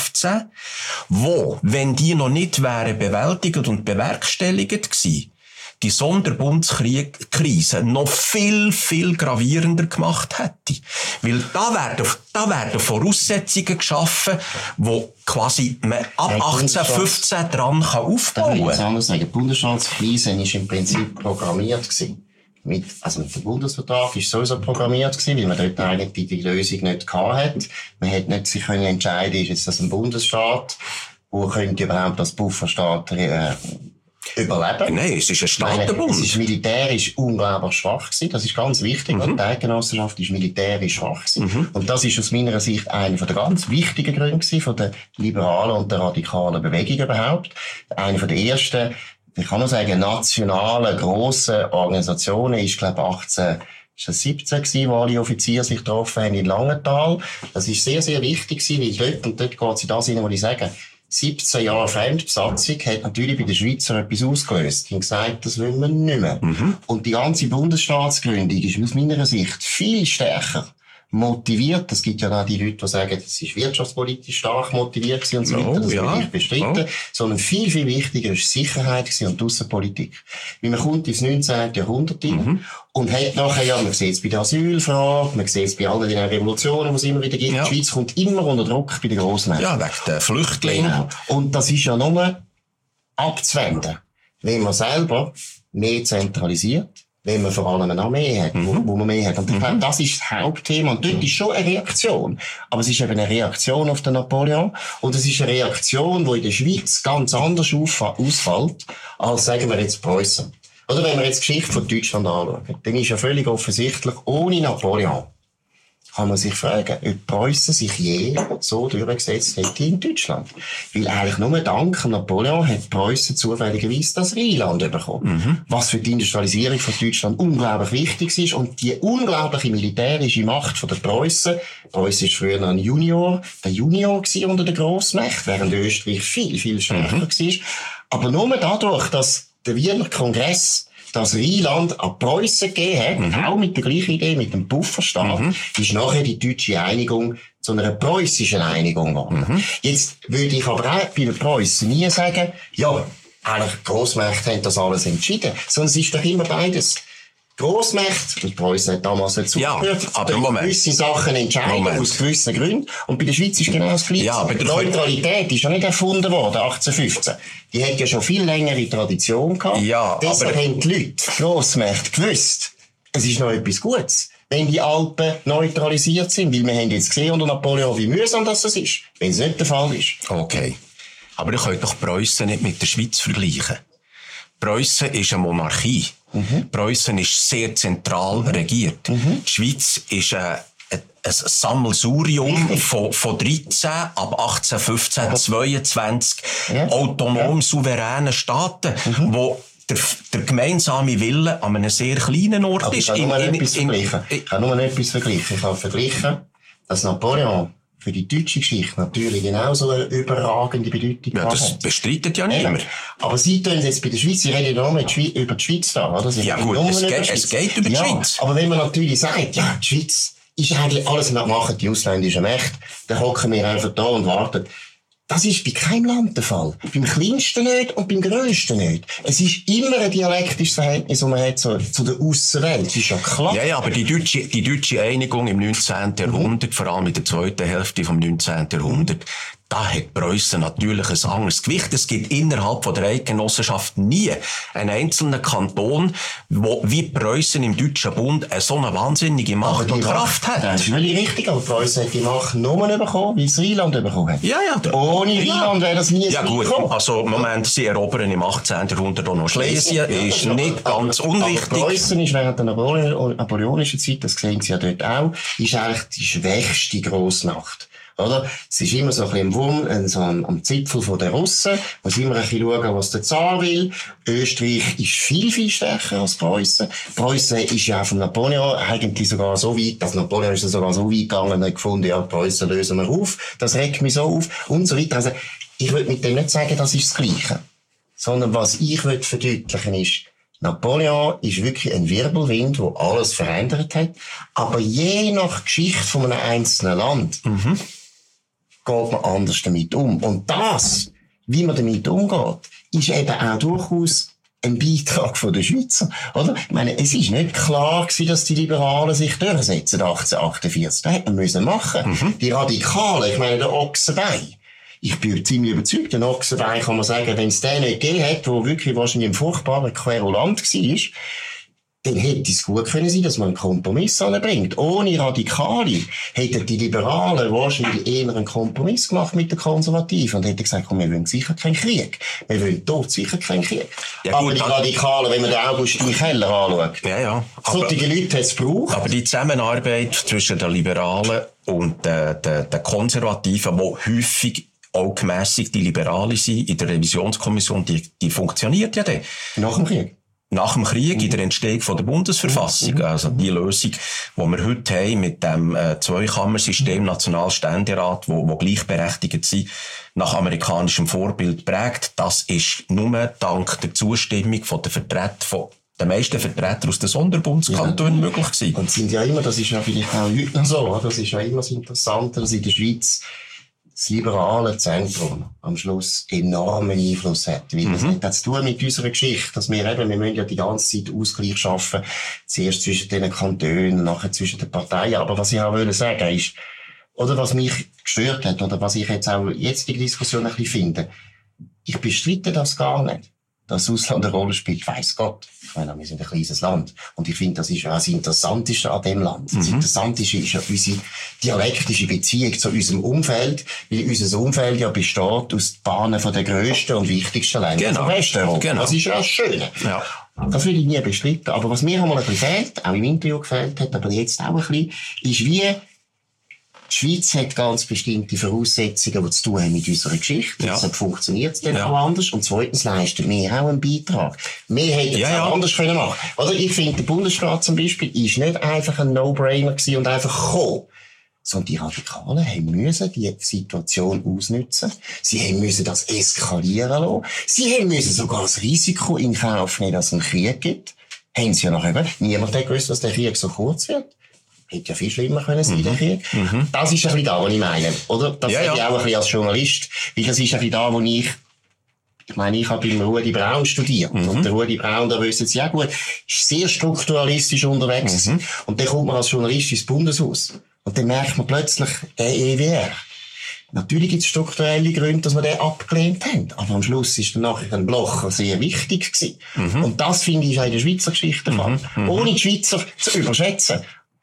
achtzehnhundertfünfzehn, wo, wenn die noch nicht wären bewältigt und bewerkstelligt gewesen, die Sonderbundskrise noch viel, viel gravierender gemacht hätte. Weil da werden, da werden Voraussetzungen geschaffen, wo quasi man ab achtzehn fünfzehn dran kann aufbauen kann. Ich will anders sagen. Die Bundesstaatskrise war im Prinzip programmiert gewesen. Mit, also mit dem Bundesvertrag ist sowieso programmiert gewesen, weil man dort eigentlich die Lösung nicht gehabt hat. Man hätte nicht sich können entscheiden, ist jetzt das ein Bundesstaat, wo könnte überhaupt als Bufferstaat äh, überleben? Nein, es ist ein Staatenbund. Es ist militärisch unglaublich schwach gewesen. Das ist ganz wichtig. Mhm. Die Eidgenossenschaft ist militärisch schwach gewesen. Mhm. Und das ist aus meiner Sicht einer der ganz wichtigen Gründe gewesen, von der liberalen und der radikalen Bewegung überhaupt. Einer der ersten, ich kann nur sagen, nationalen, grossen Organisationen ist, glaube ich, achtzehn siebzehn gewesen, wo alle Offiziere sich getroffen haben in Langenthal. Das ist sehr, sehr wichtig gewesen, weil dort, und dort geht es in das hinein, was ich sage, siebzehn Jahre Fremdbesatzung hat natürlich bei den Schweizern etwas ausgelöst. Die haben gesagt, das wollen wir nicht mehr. Mhm. Und die ganze Bundesstaatsgründung ist aus meiner Sicht viel stärker motiviert. Es gibt ja auch die Leute, die sagen, das ist wirtschaftspolitisch stark motiviert gewesen und so weiter. Oh, das ja. will ich bestreiten. Oh. Sondern viel, viel wichtiger ist Sicherheit gewesen und die Aussenpolitik. Weil man kommt ins neunzehnten Jahrhundert rein mhm. und hat nachher, ja, man sieht es bei der Asylfrage, man sieht es bei all den Revolutionen, die es immer wieder gibt. Ja. Die Schweiz kommt immer unter Druck bei den Grossmächten. Ja, wegen der Flüchtlinge. Genau. Und das ist ja nur abzuwenden, wenn man selber mehr zentralisiert, wenn man vor allem eine Armee hat, mhm. wo, wo man mehr hat. Und ich glaube, das ist das Hauptthema. Und dort ist schon eine Reaktion. Aber es ist eben eine Reaktion auf den Napoleon. Und es ist eine Reaktion, die in der Schweiz ganz anders ausfällt, als, sagen wir jetzt, Preußen. Oder wenn wir jetzt die Geschichte von Deutschland anschauen, dann ist ja völlig offensichtlich, ohne Napoleon kann man sich fragen, ob Preußen sich je so durchgesetzt hätte in Deutschland. Weil eigentlich nur dank Napoleon hat Preußen zufälligerweise das Rheinland bekommen. Mhm. Was für die Industrialisierung von Deutschland unglaublich wichtig ist. Und die unglaubliche militärische Macht von der Preußen, Preußen ist früher noch ein Junior, der Junior war unter den Grossmächten, während Österreich viel, viel stärker mhm. war. Aber nur dadurch, dass der Wiener Kongress das Rheinland an Preußen gegeben hat, mhm. auch mit der gleichen Idee, mit dem Bufferstaat, mhm. ist nachher die deutsche Einigung zu einer preußischen Einigung geworden. Mhm. Jetzt würde ich aber auch bei den Preußen nie sagen, ja, eigentlich die Grossmächte haben das alles entschieden, sondern es ist doch immer beides. Grossmächte, und Preußen hat damals dazu ja, gehört, aber Moment. gewisse Sachen entscheiden Moment. aus gewissen Gründen. Und bei der Schweiz ist genau das Gleiche. Ja, die Neutralität ist ja nicht erfunden worden, achtzehnhundertfünfzehn. Die hat ja schon viel längere Tradition gehabt. Ja, deshalb aber haben die Leute, die Grossmächte, gewusst, es ist noch etwas Gutes, wenn die Alpen neutralisiert sind. Weil wir haben jetzt gesehen unter Napoleon, wie mühsam das ist, wenn es nicht der Fall ist. Okay. Aber ihr könnt doch Preußen nicht mit der Schweiz vergleichen. Preußen ist eine Monarchie. Mhm. Preußen ist sehr zentral mhm. regiert. Mhm. Die Schweiz ist ein, ein, ein Sammelsurium mhm. von, von dreizehn ab achtzehn, fünfzehn, mhm. zweiundzwanzig ja. autonom ja. souveränen Staaten, mhm. wo der, der gemeinsame Wille an einem sehr kleinen Ort aber ist. Ich kann nur in, etwas in, vergleichen. In, ich kann nur etwas vergleichen. Ich kann vergleichen, dass Napoleon für die deutsche Geschichte natürlich genauso eine überragende Bedeutung ja, das hat. Bestreitet ja niemand. Aber Sie tun jetzt bei der Schweiz, Sie reden ja nur über die Schweiz da, oder? Sie ja gut, es geht, es geht über die ja, Schweiz. Aber wenn man natürlich sagt, ja, die Schweiz ist eigentlich alles, was machen die ausländischen Mächte, dann hocken wir einfach da und warten. Das ist bei keinem Land der Fall. Beim kleinsten nicht und beim grössten nicht. Es ist immer ein dialektisches Verhältnis, das man hat zu, zu der Aussenwelt. Das ist ja klar. Ja, ja, aber die deutsche, die deutsche Einigung im neunzehnten Mhm. Jahrhundert, vor allem in der zweiten Hälfte vom neunzehnten Jahrhundert, da hat Preußen natürlich ein anderes Gewicht. Es gibt innerhalb von der Eidgenossenschaft nie einen einzelnen Kanton, wo wie Preußen im Deutschen Bund eine so eine wahnsinnige Macht und Kraft hat. Das ist völlig richtig, aber Preußen hat die Macht nur bekommen, weil es Rheinland bekommen hat. Ja, ja. Ohne Rheinland wäre das nie so ja, gut. gekommen. Also, Moment, sie erobern im achtzehnten Jahrhundert auch noch Schlesien, ja, ist ja, nicht aber, ganz unwichtig. Aber Preußen ist während der napoleonischen Zeit, das sehen Sie ja dort auch, ist eigentlich die schwächste Grossmacht. Oder? Es ist immer so ein bisschen im Wurm, so am, am Zipfel von der Russen. Muss immer ein bisschen schauen, was der Zar will. Österreich ist viel, viel stärker als Preußen. Preußen ist ja auch von Napoleon eigentlich sogar so weit, dass Napoleon ist ja sogar so weit gegangen und hat gefunden, ja, Preußen lösen wir auf. Das regt mich so auf. Und so weiter. Also, ich würde mit dem nicht sagen, das ist das Gleiche. Sondern was ich würde verdeutlichen ist, Napoleon ist wirklich ein Wirbelwind, der alles verändert hat. Aber je nach Geschichte von einem einzelnen Land, mhm. geht man anders damit um. Und das, wie man damit umgeht, ist eben auch durchaus ein Beitrag von den Schweizer, oder? Ich meine, es ist nicht klar gewesen, dass die Liberalen sich durchsetzen, achtzehnhundertachtundvierzig. Das hätte man müssen machen. Mhm. Die Radikalen, ich meine, der Ochsenbein. Ich bin ziemlich überzeugt, den Ochsenbein kann man sagen, wenn es den nicht gegeben hat, der wirklich wahrscheinlich ein furchtbarer Querulant war, dann hätte es gut können sein, dass man einen Kompromiss anbringt. Ohne Radikale hätten die Liberalen wahrscheinlich eher einen Kompromiss gemacht mit den Konservativen und hätten gesagt, komm, wir wollen sicher keinen Krieg. Wir wollen dort sicher keinen Krieg. Ja, aber gut, die Radikalen, wenn man den Augustin Keller anschaut, ja, ja. solche Leute hat es gebraucht. Aber die Zusammenarbeit zwischen den Liberalen und den, den, den Konservativen, die häufig auch gemässigt die Liberale sind in der Revisionskommission, die, die funktioniert ja dann. Nach dem Krieg? Nach dem Krieg, in der Entstehung von der Bundesverfassung. Also die Lösung, die wir heute haben mit dem äh, Zweikammersystem Nationalständerat, wo, wo gleichberechtigt sind, nach amerikanischem Vorbild prägt, das ist nur dank der Zustimmung von der Vertreter, von den meisten Vertretern aus den Sonderbundskantonen ja. möglich gewesen. Und sind ja immer, das ist ja vielleicht auch heute noch so, das ist ja immer das Interessante, dass in der Schweiz das liberale Zentrum am Schluss enormen Einfluss hat. Weil das mhm. hat zu tun mit unserer Geschichte, dass wir eben, wir müssen ja die ganze Zeit Ausgleich schaffen, zuerst zwischen den Kantonen, nachher zwischen den Parteien. Aber was ich auch wollte sagen ist, oder was mich gestört hat, oder was ich jetzt auch jetzt in der Diskussion ein bisschen finde, ich bestreite das gar nicht. Dass das Ausland eine Rolle spielt, weiss Gott. Ich meine, wir sind ein kleines Land. Und ich finde, das ist ja das Interessanteste an dem Land. Das mhm. Interessanteste ist ja unsere dialektische Beziehung zu unserem Umfeld, weil unser Umfeld ja besteht aus den Bahnen von den grössten und wichtigsten Ländern genau. von Westeuropa. Genau. Das ist ja das Schöne. Ja. Das will ich nie bestreiten. Aber was mir einmal ein bisschen fehlt, auch im Interview gefehlt hat, aber jetzt auch ein bisschen, ist wie, die Schweiz hat ganz bestimmte Voraussetzungen, die zu tun haben mit unserer Geschichte. Ja. Deshalb funktioniert es dann ja. auch anders. Und zweitens leisten wir auch einen Beitrag. Wir hätten es ja, auch ja. anders können machen. Oder ich finde, der Bundesstaat zum Beispiel ist nicht einfach ein No-Brainer gewesen und einfach gekommen. Sondern die Radikalen haben müssen die Situation ausnutzen. Sie haben müssen das eskalieren lassen. Sie haben müssen sogar das Risiko in Kauf nehmen, dass es einen Krieg gibt. Haben sie ja noch eben. Niemand hat gewusst, dass der Krieg so kurz wird. Hätte ja viel schlimmer können sein, mhm. der Krieg. Mhm. Das ist ein bisschen da, was ich meine. Oder? Das ja, sage ich ja. auch ein bisschen als Journalist. Weil das ist ein bisschen da, wo ich, ich meine, ich habe beim Rudi Braun studiert. Mhm. Und der Rudi Braun, da wissen Sie ja gut, ist sehr strukturalistisch unterwegs. Mhm. Und dann kommt man als Journalist ins Bundeshaus. Und dann merkt man plötzlich, der E W R. Natürlich gibt es strukturelle Gründe, dass wir den abgelehnt haben. Aber am Schluss ist dann nachher ein Blocher sehr wichtig gewesen. Mhm. Und das finde ich auch in der Schweizer Geschichte der Fall. Mhm. Ohne die Schweizer zu überschätzen.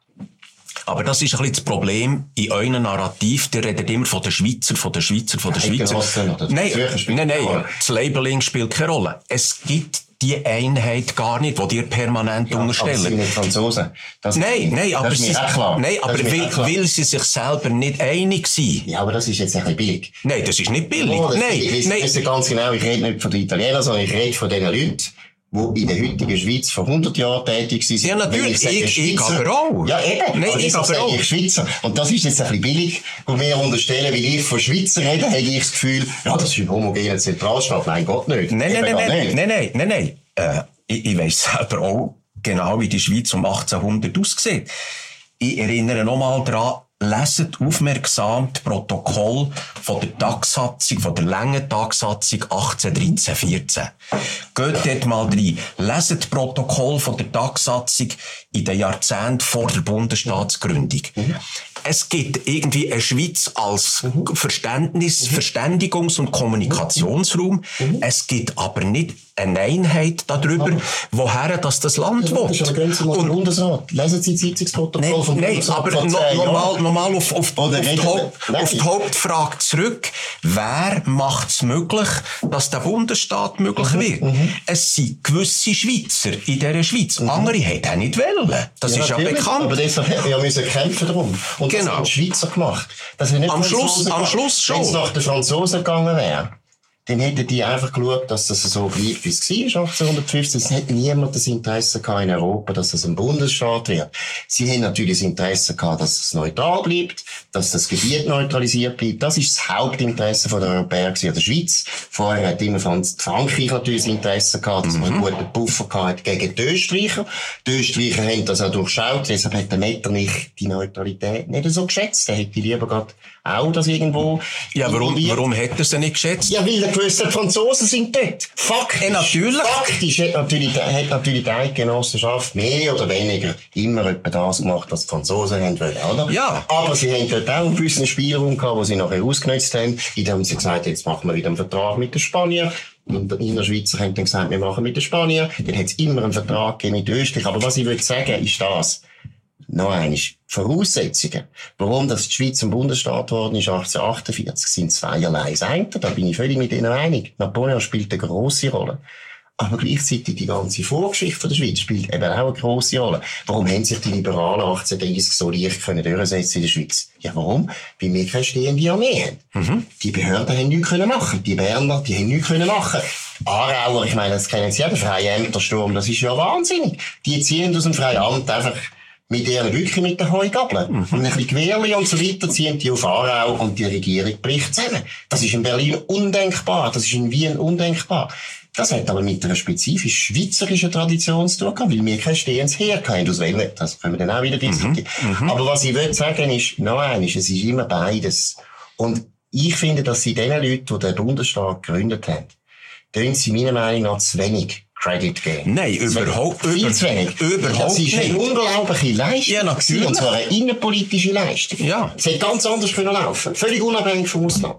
Aber das ist ein bisschen das Problem in eurem Narrativ. Der redet immer von den Schweizer, von den Schweizer, von den Schweizer. Nein, nein, nein, das Labeling spielt keine Rolle. Es gibt die Einheit gar nicht, die dir permanent ja, unterstellen. Aber sie sind nicht Franzosen. Das, nein, nein, aber, sie, nein, aber will, will sie sich selber nicht einig sein? Ja, aber das ist jetzt ein bisschen billig. Nein, das ist nicht billig. Oh, nein, ich nein. weiß ganz genau, ich rede nicht von den Italienern, sondern ich rede von den Leuten, die in der heutigen Schweiz vor hundert Jahren tätig sind. Ja, natürlich. Ich, ich, ich aber auch. Ja, eben. Nein, ich aber auch. Ich Schweizer. Und das ist jetzt ein bisschen billig. Und wir unterstellen, weil ich von Schweizer rede, habe ich das Gefühl, ja, das ist ein homogener Zentralstaat. Nein, Gott nicht. Nein, nein, nein, nein, nein, nein, nein, nein. Äh, ich, ich weiss selber auch genau, wie die Schweiz um achtzehnhundert aussieht. Ich erinnere nochmal daran, leset aufmerksam das Protokoll von der Tagsatzung, von der langen Tagsatzung achtzehn dreizehn vierzehn. Geht dort mal rein. Leset das Protokoll von der Tagsatzung in den Jahrzehnten vor der Bundesstaatsgründung. Mhm. Es gibt irgendwie eine Schweiz als mhm. Verständnis, mhm. Verständigungs- und Kommunikationsraum. Mhm. Es gibt aber nicht eine Einheit darüber, aber woher das, das Land ja, will. Das ist gehen Sie mal und, den Bundesrat. Lesen Sie das Sitzungsprotokoll nein, vom nein, aber no, nochmal, nochmal auf, auf, auf, die Haupt, auf die Hauptfrage zurück. Wer macht es möglich, dass der Bundesstaat möglich mhm. wird? Mhm. Es sind gewisse Schweizer in dieser Schweiz. Mhm. Andere haben auch nicht wollen. Das ja, ist ja bekannt. Aber deshalb wir müssen kämpfen darum. Und genau. das haben die Schweizer gemacht. Das nicht am Schluss, am Schluss schon. Wenn es nach den Franzosen gegangen wäre, dann hätten die einfach geschaut, dass das so bleibt, wie es war, achtzehnhundertfünfzehn. Es hätte niemand das Interesse gehabt in Europa, dass das ein Bundesstaat wird. Sie haben natürlich das Interesse gehabt, dass es neutral bleibt, dass das Gebiet neutralisiert bleibt. Das ist das Hauptinteresse der Europäer gewesen, der Schweiz. Vorher hat immer Frankreich natürlich das Interesse gehabt, dass man einen guten Puffer gehabt gegen die Österreicher. Die Österreicher haben das auch durchschaut, deshalb hat der Metternich die Neutralität nicht so geschätzt. Er hätte lieber gerade auch das irgendwo... Ja, warum, warum hat er sie nicht geschätzt? Ja, weil er gewusst hat, die Franzosen sind dort. Faktisch. Ja, natürlich. Faktisch hat natürlich, hat natürlich die Eidgenossenschaft mehr oder weniger immer etwa das gemacht, was die Franzosen haben wollen, oder? Ja. Aber sie haben dort auch einen gewissen Spielraum gehabt, den sie nachher ausgenutzt haben. Indem haben sie gesagt, jetzt machen wir wieder einen Vertrag mit den Spaniern. Und die Innerschweizer haben dann gesagt, wir machen mit den Spaniern. Dann hat es immer einen Vertrag gegeben mit Österreich. Aber was ich will sagen, ist das. Noch einmal. Voraussetzungen. Warum das die Schweiz ein Bundesstaat geworden ist achtzehnhundertachtundvierzig, sind zweierlei. Das eine, da bin ich völlig mit Ihnen einig. Napoleon spielt eine grosse Rolle. Aber gleichzeitig die ganze Vorgeschichte der Schweiz spielt eben auch eine grosse Rolle. Warum haben sich die Liberalen achtzehnhundertdreißig so leicht können durchsetzen in der Schweiz? Ja, warum? Weil wir keine stehende Armee haben. Mhm. Die Behörden haben nichts können machen. Die Berner, die haben nichts können machen. Aarauer, ich meine, das kennen Sie ja, der freie Ämtersturm, das ist ja wahnsinnig. Die ziehen aus dem freien Amt einfach mit ihren wirklich mit den Heugabeln. Mhm. Und ein bisschen Gewehrli und so weiter ziehen die auf Aarau und die Regierung bricht zusammen. Das ist in Berlin undenkbar. Das ist in Wien undenkbar. Das hat aber mit einer spezifisch schweizerischen Tradition zu tun gehabt, weil wir kein stehendes Heer hatten. Aus welchen, das können wir dann auch wieder diskutieren. Mhm. Aber was ich will sagen ist, noch eines, es ist immer beides. Und ich finde, dass sie den Leuten, die den Bundesstaat gegründet haben, tun sie meiner Meinung nach zu wenig Credit geben. Nein, überhaupt nicht. Viel zu wenig. Überhaupt nicht. Das ist eine unglaubliche Leistung. Ja, natürlich. Und zwar eine innenpolitische Leistung. Ja. Es hätte ganz anders können laufen. Völlig unabhängig vom Ausland.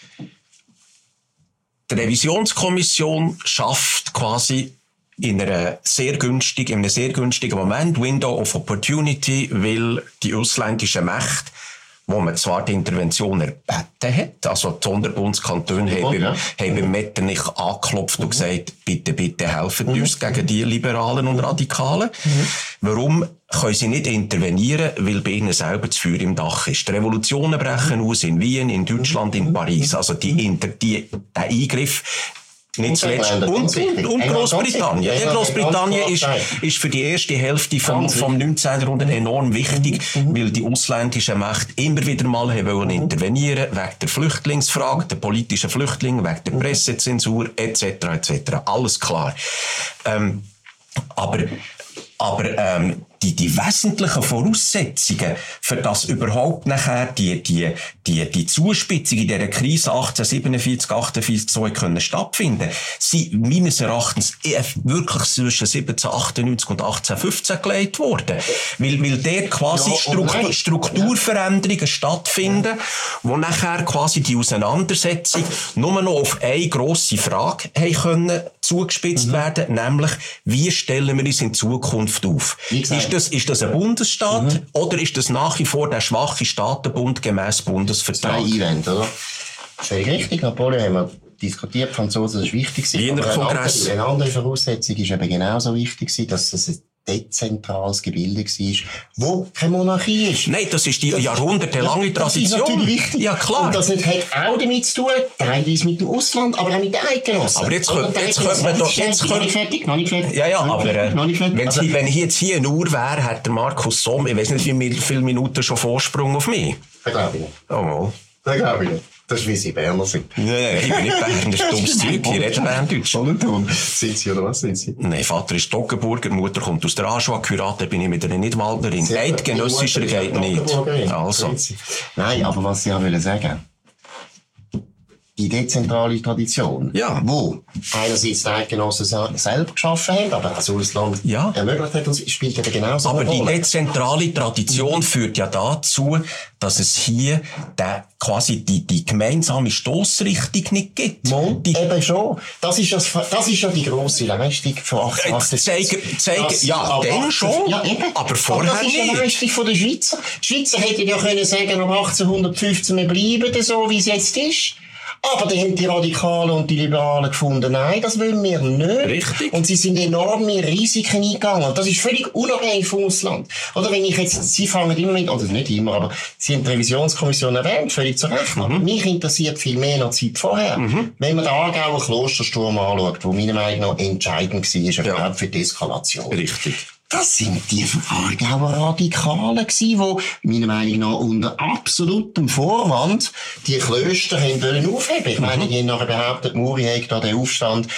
Die Revisionskommission schafft quasi in einer sehr günstigen, in einem sehr günstigen Moment, Window of Opportunity, weil die ausländischen Mächte, wo man zwar die Intervention erbeten hat, also die Sonderbundskantone haben, ja. haben beim Metternich angeklopft und gesagt, bitte, bitte helfen uns mhm. gegen die Liberalen und Radikalen. Mhm. Warum können sie nicht intervenieren? Weil bei ihnen selber das Feuer im Dach ist. Die Revolutionen brechen aus in Wien, in Deutschland, in Paris. Also die, Inter, die, der Eingriff, nicht zuletzt. Und, und, und Großbritannien. Ja, Großbritannien ist, ist für die erste Hälfte vom, vom neunzehnten Jahrhundert enorm wichtig, weil die ausländischen Mächte immer wieder mal haben wollen intervenieren, wegen der Flüchtlingsfrage, der politischen Flüchtlinge, wegen der Pressezensur, et cetera, et cetera. Alles klar. Ähm, aber, aber, ähm, die, die wesentlichen Voraussetzungen, für das überhaupt nachher die, die, die, die Zuspitzung in dieser Krise achtzehnhundertsiebenundvierzig, achtundvierzig so können stattfinden, sind meines Erachtens wirklich zwischen siebzehnhundertachtundneunzig und achtzehnhundertfünfzehn gelegt worden. Weil, weil dort quasi ja, Struktur, Strukturveränderungen stattfinden, wo nachher quasi die Auseinandersetzung nur noch auf eine grosse Frage haben können zugespitzt mhm. werden, nämlich, wie stellen wir uns in Zukunft auf? Ist das, ist das ein Bundesstaat mhm. oder ist das nach wie vor der schwache Staatenbund gemäss Bundesvertrag? Zwei Einwände, oder? Völlig richtig. Napoleon haben wir diskutiert, Franzosen ist wichtig. Wiener Kongress. Eine andere Voraussetzung ist eben genauso wichtig, dass es ein dezentrales Gebilde war, wo keine Monarchie ist. Nein, das ist die das, jahrhundertelange das, Tradition. Das ist natürlich wichtig. Ja, klar. Und das hat auch damit zu tun, teilweise mit dem Ausland, aber auch mit den Eidgenossen. Aber jetzt könnte man doch... Jetzt noch nicht fertig, noch nicht fertig. Ja, ja, aber äh, wenn, also, wenn ich jetzt hier eine Uhr wäre, hätte der Markus Somm, ich weiss nicht, wie viele Minuten schon Vorsprung auf mich. Das glaube ich nicht. Oh mal. Das glaube ich nicht. Das ist, wie Sie Berner sind. Nein, nein, ich bin nicht Berner, das ist dummes Zeug, ich rede Berndeutsch. Sind Sie oder was sind Sie? Nein, Vater ist Toggenburger, Mutter kommt aus der Aschua, geheiratet bin ich mit einer Nidwaldnerin. Eidgenössischer geht nicht. Also. Nein, aber was Sie auch wollen sagen, die dezentrale Tradition, ja. wo einerseits die Eidgenossen selber geschaffen haben, aber auch das Ausland ja. ermöglicht hat, und spielt eben genauso aber eine Rolle. Aber die dezentrale Tradition mhm. führt ja dazu, dass es hier der, quasi die, die gemeinsame Stossrichtung nicht gibt. Mal, die, eben schon. Das ist, das, das ist ja die grosse Leistung von achtzehnhundertachtzig. Zeigen, zeigen, ja, dann schon, ja, aber vorher nicht. Das ist nicht. die Leistung von der Schweizer. Die Schweizer hätten ja können sagen, um achtzehnhundertfünfzehn, wir bleiben so, wie es jetzt ist. Aber dann haben die Radikalen und die Liberalen gefunden, nein, das wollen wir nicht. Richtig. Und sie sind enorme Risiken eingegangen. Und das ist völlig unabhängig vom Ausland. Oder wenn ich jetzt, Sie fangen immer mit, oder nicht immer, aber Sie haben die Revisionskommission erwähnt, völlig zu Recht. Mhm. Aber mich interessiert viel mehr noch Zeit vorher. Mhm. Wenn man den Aargauer Klostersturm anschaut, der meiner Meinung nach entscheidend war, ja. überhaupt für die Eskalation. Richtig. Das sind die Aargauer Radikalen gewesen, die, meiner Meinung nach, unter absolutem Vorwand die Klöster haben wollen aufheben. Ich meine, die haben nachher behauptet, Muri hätte da den Aufstand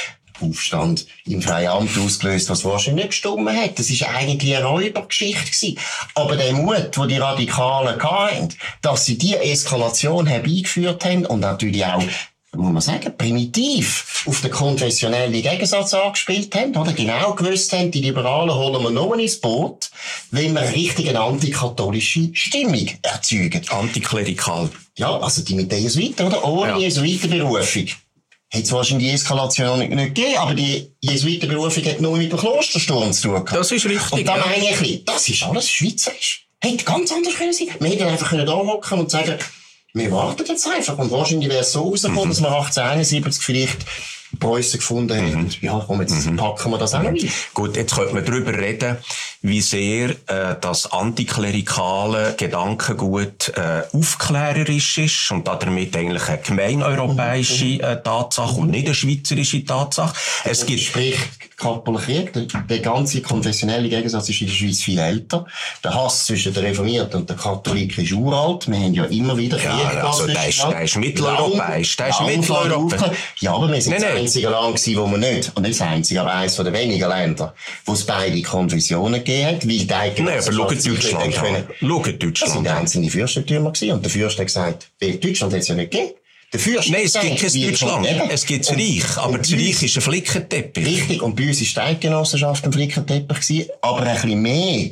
Aufstand im Freiamt ausgelöst, was wahrscheinlich nicht gestummen hat. Das ist eigentlich eine Räubergeschichte gewesen. Aber der Mut, den die Radikalen hatten, dass sie diese Eskalation herbeigeführt haben und natürlich auch, muss man sagen, primitiv auf den konfessionellen Gegensatz angespielt haben, oder genau gewusst haben, die Liberalen holen wir nur ins Boot, wenn wir richtig eine antikatholische Stimmung erzeugen. Antiklerikal. Ja, also die mit den Jesuiten, oder? Ohne Ja. Jesuitenberufung hat es wahrscheinlich die Eskalation nicht, nicht gegeben, aber die Jesuitenberufung hat nur mit dem Klostersturm zu tun gehabt. Das ist richtig. Und da ja. meine ich ein bisschen, das ist alles schweizerisch. Hätte ganz anders können sein. Wir hätten einfach da hocken und sagen, wir warten jetzt einfach. Und wahrscheinlich wäre es so rausgekommen, mhm. dass wir achtzehnhunderteinundsiebzig vielleicht Preußen gefunden haben. Mhm. Ja, komm, jetzt mhm. packen wir das auch noch ein. Gut, jetzt könnte man darüber reden, wie sehr äh, das antiklerikale Gedankengut äh, aufklärerisch ist und damit eigentlich eine gemeineuropäische äh, Tatsache und nicht eine schweizerische Tatsache. Es gibt Sprich, Kappelkrieg, der, der ganze konfessionelle Gegensatz ist in der Schweiz viel älter. Der Hass zwischen den Reformierten und den Katholiken ist uralt. Wir haben ja immer wieder Krieg ja, gehabt. also der ist, der ist mitteleuropäisch. Der ist mitteleuropäisch. Ja, aber wir sind nein, das nein. einzige Land gewesen, wo wir nicht, und nicht das einzige, aber eines der wenigen Länder, wo es beide Konfessionen gegeben hat, weil die eigenen... Nein, aber schau Deutschland an. Schau Deutschland Das sind einzelne Fürstentümer gewesen, und der Fürst hat gesagt, weil Deutschland hat es ja nicht gegeben. Der Fürst Nein, es gibt kein Deutschland. Es gibt das Reich. Aber das Reich ist ein Flickenteppich. Richtig. Und bei uns war die Eidgenossenschaft ein Flickenteppich gewesen, aber ein bisschen mehr,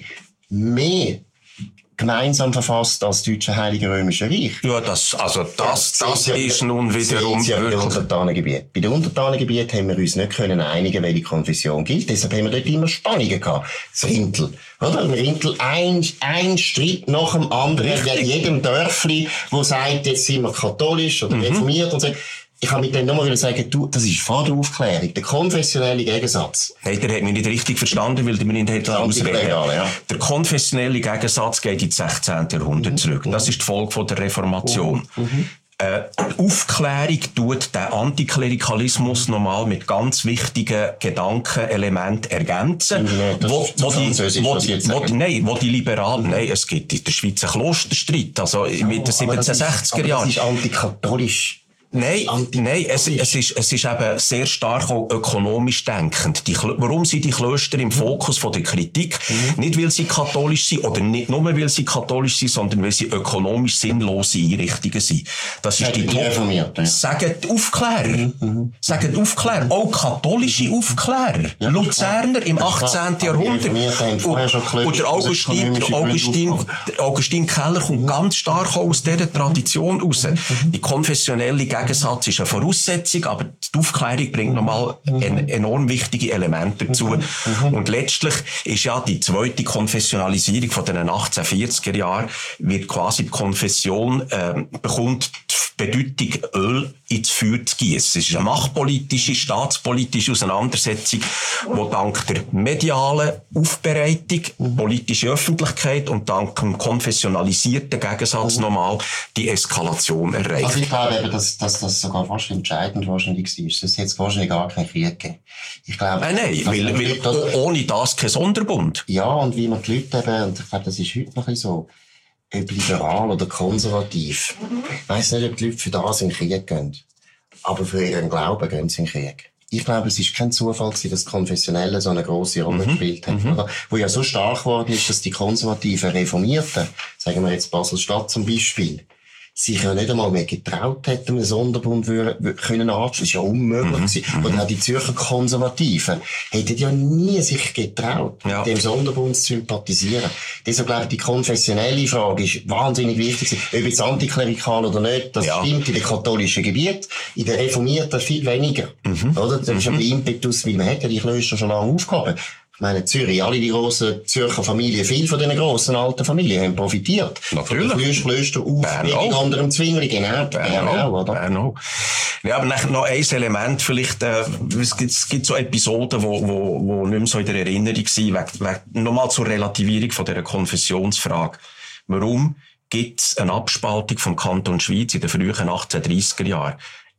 mehr gemeinsam verfasst als das Deutsche Heilige Römische Reich. Ja, das, also, das, Ja, das ja, ist nun wiederum ja wirklich... bei den Untertanengebieten. Bei den Untertanengebieten haben wir uns nicht können einigen, welche Konfession gilt. Deshalb haben wir dort immer Spannungen gehabt. Das Rintel. Oder? Im Rintel ein, ein Streit nach dem anderen. In jedem Dörfli, wo sagt, jetzt sind wir katholisch oder reformiert und so. Ich kann mit dem nochmal sagen, du, das ist vor der Aufklärung. Der konfessionelle Gegensatz. Hey, der hat mich nicht richtig verstanden, weil der mir nicht hätte ausreden. Ja. Der konfessionelle Gegensatz geht ins sechzehnten. Jahrhundert zurück. Das ist die Folge von der Reformation. Mhm. Äh, die Aufklärung tut den Antiklerikalismus nochmal mit ganz wichtigen Gedankenelementen ergänzen. Ja, wo, wo die, wo die, wo die, nein, wo die Liberalen, mhm. nein, es gibt in der Schweiz einen Klosterstreit, also mit den siebzehnhundertsechziger Jahren. Das ist antikatholisch. Nein, nein, es, es ist, es ist eben sehr stark auch ökonomisch denkend. Die, warum sind die Klöster im Fokus von der Kritik? Mhm. Nicht, weil sie katholisch sind, oder nicht nur, weil sie katholisch sind, sondern weil sie ökonomisch sinnlose Einrichtungen sind. Das ist die, die Reformierten. Ja. Sagen die Aufklärer. Mhm. Sagen die Aufklärer. Auch katholische Aufklärer. Ja, Luzerner im achtzehnten. Jahrhundert. Und, und der Augustin, der Augustin, der Augustin Keller kommt mhm. ganz stark auch aus dieser Tradition raus. Mhm. Die konfessionelle Gegensatz ist eine Voraussetzung, aber die Aufklärung bringt nochmal ein enorm wichtige Elemente dazu. Mhm. Und letztlich ist ja die zweite Konfessionalisierung von den achtzehnhundertvierziger Jahren, wird quasi die Konfession, äh, bekommt die Bedeutung, Öl ins Feuer zu gießen. Es ist eine machtpolitische, staatspolitische Auseinandersetzung, die dank der medialen Aufbereitung, mhm. politische Öffentlichkeit und dank dem konfessionalisierten Gegensatz mhm. nochmal die Eskalation erreicht. Also ich glaube eben, dass, dass das sogar fast entscheidend wahrscheinlich war. Sonst hätte es wahrscheinlich gar keinen Krieg gegeben. Ich glaube, äh, nein, weil, weil das, ohne das kein Sonderbund. Ja, und wie man die Leute eben, und ich glaube, das ist heute noch ein bisschen so, ob liberal oder konservativ. Ich weiss nicht, ob die Leute für das in den Krieg gehen. Aber für ihren Glauben gehen sie in den Krieg. Ich glaube, es ist kein Zufall gewesen, dass das Konfessionelle so eine grosse Rolle mhm. gespielt hat, mhm. oder? Wo ja so stark geworden ist, dass die konservativen Reformierten, sagen wir jetzt Basel-Stadt zum Beispiel, sich ja nicht einmal mehr getraut hätten, einen Sonderbund würden, können anzuschließen. Das ist ja unmöglich gewesen. Mhm. Oder auch die Zürcher Konservativen hätten ja nie sich getraut, ja. mit dem Sonderbund zu sympathisieren. Deshalb glaube ich, die konfessionelle Frage ist wahnsinnig wichtig. Ob jetzt antiklerikal oder nicht, das ja. stimmt in den katholischen Gebieten, in den Reformierten viel weniger. Mhm. Oder? Das ist ja der Impetus, weil man hat ja die Klöster schon lange aufgehoben. Ich meine, Zürich, alle die grossen Zürcher Familien, viele von diesen grossen alten Familien haben profitiert. Natürlich. Von den Klöster auf, wegen anderem Zwingli, genau. Bern auch, oder? Bern auch. Ja, aber noch ein Element vielleicht, äh, es gibt, es gibt so Episoden, wo, wo, wo nicht mehr so in der Erinnerung sind, nochmal zur Relativierung von dieser Konfessionsfrage. Warum gibt es eine Abspaltung vom Kanton Schweiz in den frühen achtzehnhundertdreissiger Jahren?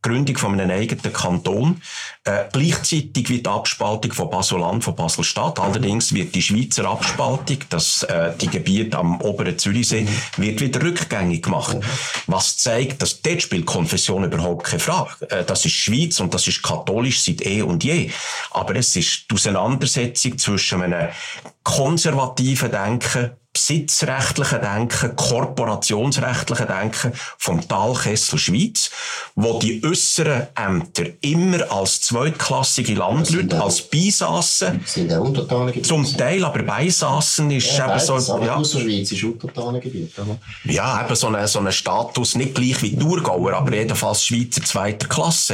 Gründung von einem eigenen Kanton, äh, gleichzeitig wie die Abspaltung von Basel-Land, von Basel-Stadt. Allerdings wird die Schweizer Abspaltung, das, äh, die Gebiete am oberen Zürichsee, wird wieder rückgängig gemacht. Was zeigt, dass dort spielt Konfession überhaupt keine Frage. Äh, das ist Schweiz und das ist katholisch seit eh und je. Aber es ist die Auseinandersetzung zwischen einem konservativen Denken, besitzrechtlichen Denken, korporationsrechtlichen Denken vom Talkessel Schweiz, wo die äusseren Ämter immer als zweitklassige Landleute, als Beisassen, sind auch Untertanengebiete. Zum Teil aber Beisassen ist ja, eben so, aber ja. Ausserschweiz ist Untertanengebiet, oder? Ja, eben so ein so eine Status, nicht gleich wie die Thurgauer, aber jedenfalls Schweizer zweiter Klasse.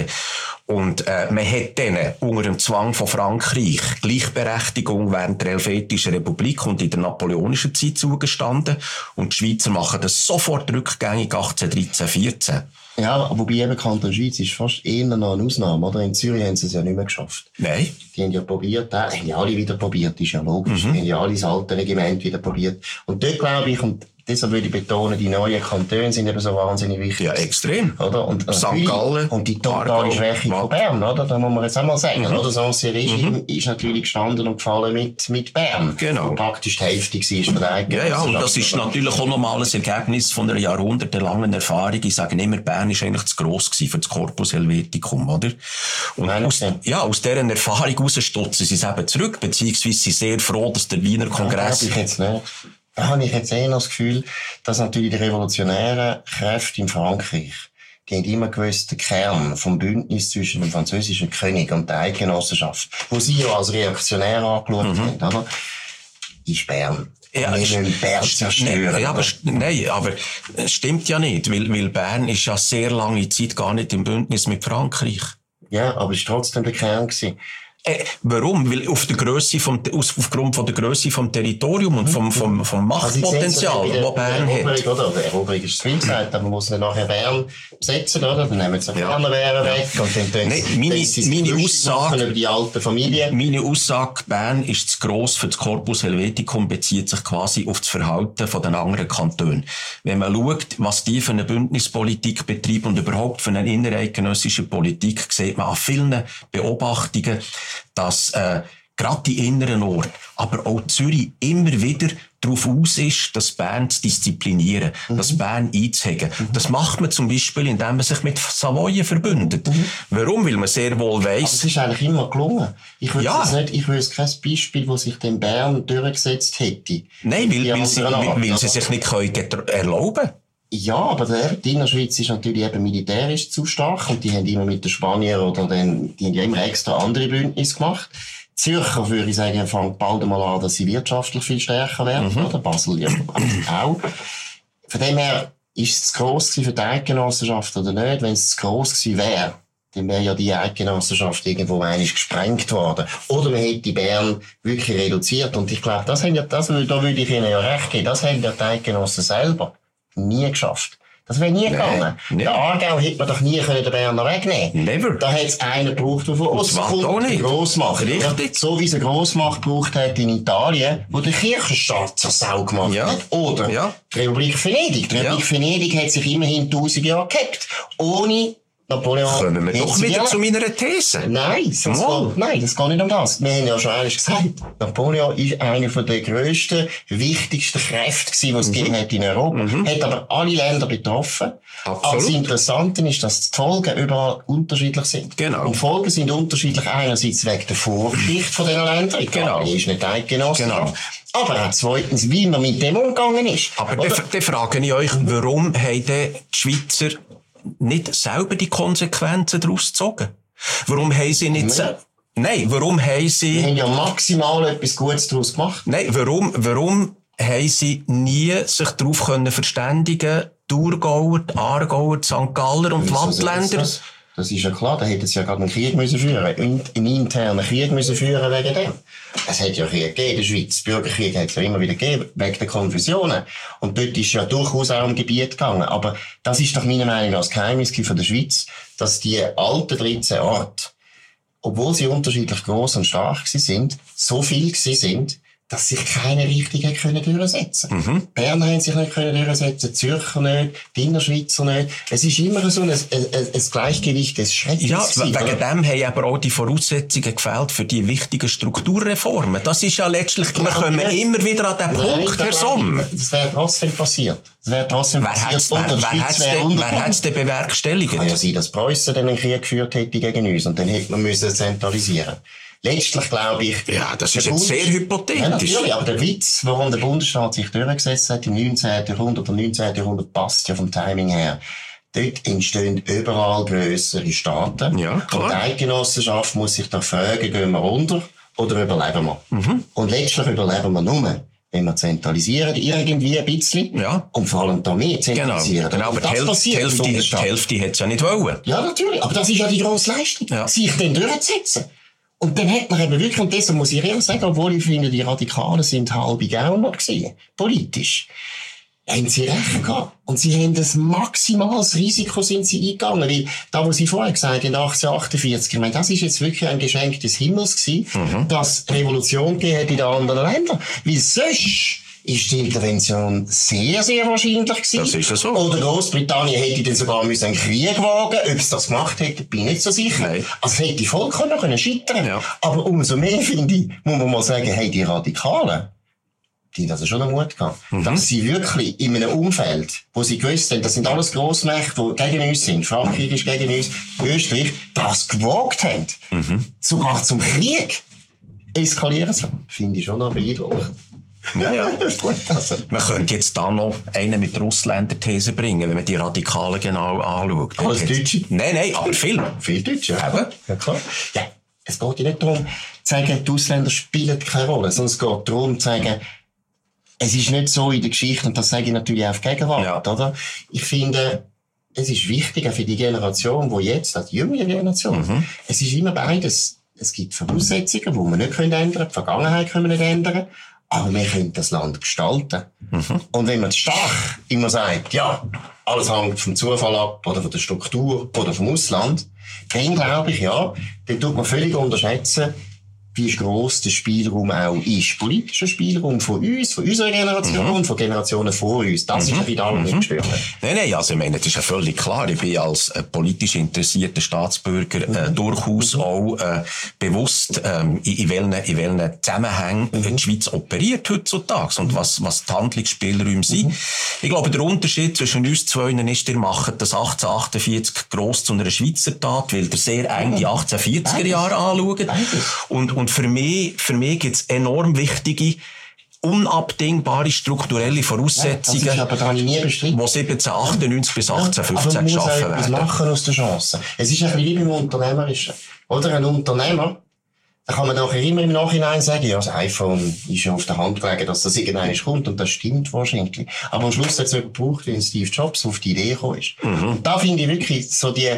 Und äh, man hat denen unter dem Zwang von Frankreich Gleichberechtigung während der Helvetischen Republik und in der napoleonischen Zeit zugestanden. Und die Schweizer machen das sofort rückgängig achtzehnhundertdreizehn vierzehn. Ja, wobei eben Kanton Schweiz ist fast eher noch eine Ausnahme, oder? In Zürich haben sie es ja nicht mehr geschafft. Nein. Die haben ja probiert, äh, haben ja alle wieder probiert, ist ja logisch. Mhm. Die haben ja alle das alte Regiment wieder probiert. Und dort glaube ich, und deshalb würde ich betonen, die neuen Kantone sind eben so wahnsinnig wichtig. Ja, extrem. Oder? Und Sankt Gallen. Und die totale Aargau, Schwäche von Bern, oder? Da muss man jetzt auch mal sagen, Mhm. oder? Das Ancien Regime mhm. ist natürlich gestanden und gefallen mit, mit Bern. Genau. Wo praktisch die Hälfte war von der eigenen Ja, ja, und das ist natürlich auch nochmal ein Ergebnis von einer jahrhundertelangen Erfahrung. Ich sage immer, Bern ist eigentlich zu gross gewesen für das Corpus Helveticum, oder? Und Nein, aus, ja, aus deren Erfahrung raus stutzen sie es eben zurück, beziehungsweise sind sehr froh, dass der Wiener Kongress... Ja, ich jetzt nicht. Da habe ich jetzt eher das Gefühl, dass natürlich die revolutionären Kräfte in Frankreich, die haben immer gewusst, der Kern vom Bündnis zwischen dem französischen König und der Eidgenossenschaft, wo sie ja als reaktionär angeschaut mhm. haben, oder? Ist Bern. Ja, wir müssen Bern zerstören. Nein, aber, nein, aber es stimmt ja nicht, weil, weil Bern ist ja sehr lange Zeit gar nicht im Bündnis mit Frankreich. Ja, aber es war trotzdem der Kern gewesen. Äh, warum? Weil auf der Grösse vom, aus, aufgrund von der Grösse vom Territorium und vom, vom, vom Machtpotenzial, also das Bern hat. Oder? Die Eroberung ist zu viel gesagt, aber man muss dann nachher Bern besetzen, oder? Dann nehmen sie die ja. Berner Wehren weg und dann tun Nein, meine, sie meine Aussage, über die alten Familien. Meine Aussage, Bern ist zu gross für das Corpus Helveticum, bezieht sich quasi auf das Verhalten von den anderen Kantonen. Wenn man schaut, was die für eine Bündnispolitik betreiben und überhaupt für eine innereidgenössische Politik, sieht man an vielen Beobachtungen, dass äh, gerade die inneren Orte, aber auch Zürich immer wieder darauf aus ist, das Bern zu disziplinieren, mhm. das Bern einzuhegen. Mhm. Das macht man zum Beispiel, indem man sich mit Savoyen verbündet. Mhm. Warum? Weil man sehr wohl weiss... Aber es ist eigentlich immer gelungen. Ich wüsste ja. nicht, ich wüsste kein Beispiel, wo sich den Bern durchgesetzt hätte. Nein, weil, weil, sie, weil, weil sie sich nicht können erlauben können. Ja, aber der, die Innerschweiz ist natürlich eben militärisch zu stark und die haben immer mit den Spaniern oder den, die haben ja immer extra andere Bündnisse gemacht. Zürcher, würde ich sagen, fängt bald einmal an, dass sie wirtschaftlich viel stärker werden, mhm. oder? Basel ja auch. Von dem her, ist es zu gross für die Eidgenossenschaft oder nicht? Wenn es zu gross gewesen wäre, dann wäre ja die Eidgenossenschaft irgendwo einmal gesprengt worden. Oder man hätte Bern wirklich reduziert. Und ich glaube, das haben ja, das, da würde ich Ihnen ja recht geben, das haben ja die Eidgenossen selber nie geschafft. Das wäre nie nee, gegangen. Nee. Der Aargau hätte man doch nie können den Berner wegnehmen. Never. Da hätte es einen gebraucht, der von uns kommt, die Grossmacht. Richtig. Ja, so wie es eine Grossmacht gebraucht hat in Italien, wo der Kirchenstaat zur Sau gemacht ja. hat. Oder ja. die Republik Venedig. Die Republik ja. Venedig hat sich immerhin tausend Jahre gehabt. Ohne Napoleon. Kommen wir doch wieder zu meiner These. Nein, das geht, nein, das geht nicht um das. Wir haben ja schon einmal gesagt, Napoleon ist einer der grössten, wichtigsten Kräfte gewesen, die es mhm. gegeben hat in Europa. Mhm. Hat aber alle Länder betroffen. Absolut. Aber das Interessante ist, dass die Folgen überall unterschiedlich sind. Genau. Und die Folgen sind unterschiedlich einerseits wegen der Vorgeschichte von diesen Ländern. Genau. Die ist nicht eidgenossisch. Genau. Aber auch zweitens, wie man mit dem umgegangen ist. Aber dann frage ich euch, warum haben die Schweizer nicht selber die Konsequenzen daraus gezogen? Warum haben sie nicht... Se- Nein, warum haben sie... Die haben ja maximal etwas Gutes daraus gemacht. Nein, warum, warum haben sie nie sich darauf können verständigen, die Thurgauer, die Aargauer, die Sankt Galler und die Wattländer... Das, das ist ja klar, da hätten sie ja gerade einen Krieg müssen führen, und einen internen Krieg müssen führen wegen dem. Es hat ja Krieg gegeben in der Schweiz. Bürgerkrieg hat es ja immer wieder gegeben, wegen der Konfessionen. Und dort ist ja durchaus auch um Gebiet gegangen. Aber das ist doch meiner Meinung nach das Geheimnis von der Schweiz, dass die alten dreizehn Orte, obwohl sie unterschiedlich gross und stark sind, so viel sind, dass sich keine richtig hat können durchsetzen. Mhm. Bern haben sich nicht können durchsetzen, Zürcher nicht, die Innerschweizer nicht. Es ist immer so ein, ein, ein Gleichgewicht des Schreckens. Ja, gewesen, wegen oder? dem haben aber auch die Voraussetzungen gefehlt für die wichtigen Strukturreformen. Das ist ja letztlich, wir kommen ja. immer wieder an den Nein, Punkt, da Herr glaube Somm. ich, das wäre trotzdem passiert. Das wäre trotzdem Wer passiert. hat's, wer, Und die wer Schweiz hat's wäre denn, wer untergegangen. hat's denn bewerkstelligt? Kann ja sein, dass Preußen dann einen Krieg geführt hätte gegen uns und dann hätte man müssen zentralisieren. Letztlich glaube ich... Ja, das ist der jetzt Bund- sehr hypothetisch. Ja, natürlich, aber der Witz, warum der Bundesstaat sich durchgesetzt hat im neunzehnten. Jahrhundert, und neunzehnten. Jahrhundert passt ja vom Timing her. Dort entstehen überall grössere Staaten. Ja, klar. Und die Eidgenossenschaft muss sich da fragen, gehen wir runter oder überleben wir? Mhm. Und letztlich überleben wir nur, wenn wir zentralisieren, irgendwie ein bisschen. Ja. Und vor allem da mehr Genau, zentralisieren. genau, aber Und die das Hälfte, die passiert im Hälfte, die Bundesstaat. Hälfte hätte es ja nicht wollen. Ja, natürlich. Aber das ist ja die grosse Leistung. Ja. Sich dann durchzusetzen. Und dann hat man eben wirklich, und deshalb muss ich ehrlich sagen, obwohl ich finde, die Radikalen sind halbe Gauner gewesen, politisch, haben sie recht gehabt. Und sie haben ein maximales Risiko sind sie eingegangen. Weil, da, wo sie vorher gesagt haben, achtzehnhundertachtundvierzig, ich meine, das ist jetzt wirklich ein Geschenk des Himmels gewesen, mhm. dass Revolution gegeben hat in den anderen Ländern. Weil sonst ist die Intervention sehr, sehr wahrscheinlich gewesen. Das ist ja so. Oder Großbritannien hätte dann sogar müssen einen Krieg wagen. Ob es das gemacht hätte, bin ich nicht so sicher. Nein. Also hätte vollkommen noch können scheitern. Ja. Aber umso mehr, finde ich, muss man mal sagen, hey, die Radikalen, die haben also schon den Mut gehabt. Mhm. Dass sie wirklich in einem Umfeld, wo sie gewusst haben, das sind alles Grossmächte, die gegen uns sind. Frankreich ist gegen uns, Österreich, das gewagt haben. Mhm. Sogar zum Krieg eskalieren zu lassen. Finde ich schon noch beeindruckend. Ja, ja. Gut, also. Man könnte jetzt da noch einen mit der Ausländer-These bringen, wenn man die Radikalen genau anschaut. Alles Jetzt- Deutsche? Nein, nein, aber viel. Viel Deutsch, ja. Eben. Ja, klar. Ja, es geht ja nicht darum, zu sagen, die Ausländer spielen keine Rolle, sondern es geht darum, zu sagen, es ist nicht so in der Geschichte, und das sage ich natürlich auch auf die Gegenwart, Ja. oder? Ich finde, es ist wichtiger für die Generation, die jetzt, also die jüngere Generation, Mhm. es ist immer beides. Es gibt Voraussetzungen, die wir nicht ändern können, die Vergangenheit können wir nicht ändern, aber wir können das Land gestalten. Mhm. Und wenn man stark immer sagt, ja, alles hängt vom Zufall ab, oder von der Struktur, oder vom Ausland, dann glaube ich, ja, dann tut man völlig unterschätzen, wie gross der Spielraum auch ist. Politischer Spielraum von uns, von unserer Generation Mhm. und von Generationen vor uns. Das ist ein bisschen alles nicht gestört. Nein, nein, also ich meine, das ist ja völlig klar. Ich bin als äh, politisch interessierter Staatsbürger äh, durchaus auch äh, bewusst, ähm, in, in, welchen, in welchen Zusammenhängen mhm. die Schweiz operiert heutzutage und was, was die Handlungsspielräume sind. Ich glaube, der Unterschied zwischen uns zwei ist, ihr macht das achtzehnhundertachtundvierzig gross zu einer Schweizer Tat, weil ihr sehr eng die achtzehnhundertvierziger Jahre anschaut. Und, und für mich, für mich gibt es enorm wichtige, unabdingbare strukturelle Voraussetzungen, Das ist aber da nie bestritten. die siebzehnhundertachtundneunzig bis achtzehnhundertfünfzehn Aber man muss auch geschaffen etwas werden. machen aus der Chance. Es ist ein bisschen wie beim Unternehmerischen. Oder ein Unternehmer, da kann man nachher immer im Nachhinein sagen, ja, das iPhone ist ja auf der Hand gelegen, dass das irgendwann kommt, und das stimmt wahrscheinlich. Aber am Schluss hat es jemand gebraucht, wie Steve Jobs auf die Idee gekommen ist. Mhm. Und da finde ich wirklich so die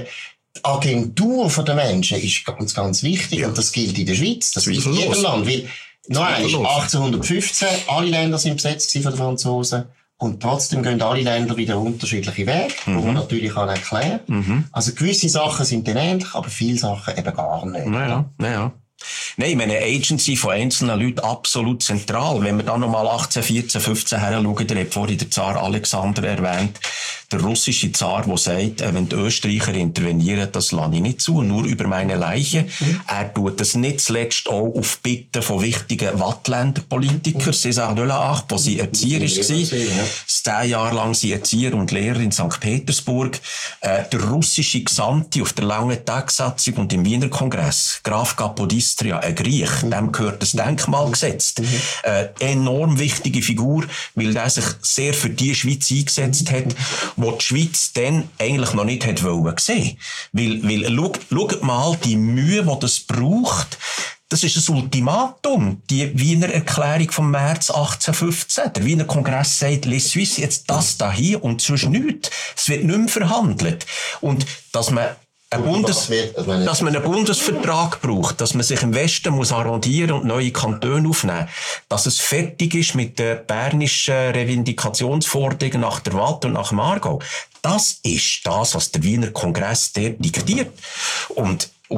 Agentur der Menschen ist ganz, ganz wichtig. Ja. Und das gilt in der Schweiz, das gilt in Zweifellos. jedem Land. Weil, noch einmal, Zweifellos. achtzehnhundertfünfzehn, alle Länder sind besetzt von den Franzosen. Und trotzdem gehen alle Länder wieder unterschiedliche Wege, mhm. wo man natürlich kann erklären kann. Mhm. Also gewisse Sachen sind dann ähnlich, aber viele Sachen eben gar nicht. Naja, naja. Nein, ich meine, Agency von einzelnen Leuten absolut zentral. Wenn wir da nochmal achtzehn, vierzehn, fünfzehn heranschauen, der hat vorhin der Zar Alexander erwähnt, der russische Zar, der sagt, äh, wenn die Österreicher intervenieren, das lasse ich nicht zu, nur über meine Leiche. Mhm. Er tut das nicht zuletzt auch auf Bitten von wichtigen Wattländer-Politikern, César de la Harpe, wo sie Erzieher war. Zehn Jahre lang sie Erzieher und Lehrer in Sankt Petersburg. Äh, der russische Gesandte auf der langen Tagsatzung und im Wiener Kongress, Graf Kapodistria, ein Griech, dem gehört das Denkmal gesetzt. Äh, enorm wichtige Figur, weil der sich sehr für die Schweiz eingesetzt hat, wo die Schweiz dann eigentlich noch nicht hätte wollen sehen. Weil, weil, schaut, schaut mal die Mühe, die das braucht. Das ist ein Ultimatum. Die Wiener Erklärung vom März achtzehnhundertfünfzehn. Der Wiener Kongress sagt, les Suisses, jetzt das da hier und sonst nichts. Es wird nicht mehr verhandelt. Und, dass man Ein Bundes, dass man einen Bundesvertrag braucht, dass man sich im Westen muss arrondieren und neue Kantone aufnehmen, dass es fertig ist mit den bernischen Revindikationsforderungen nach der Watt und nach dem Aargau. Das ist das, was der Wiener Kongress der diktiert. Und, und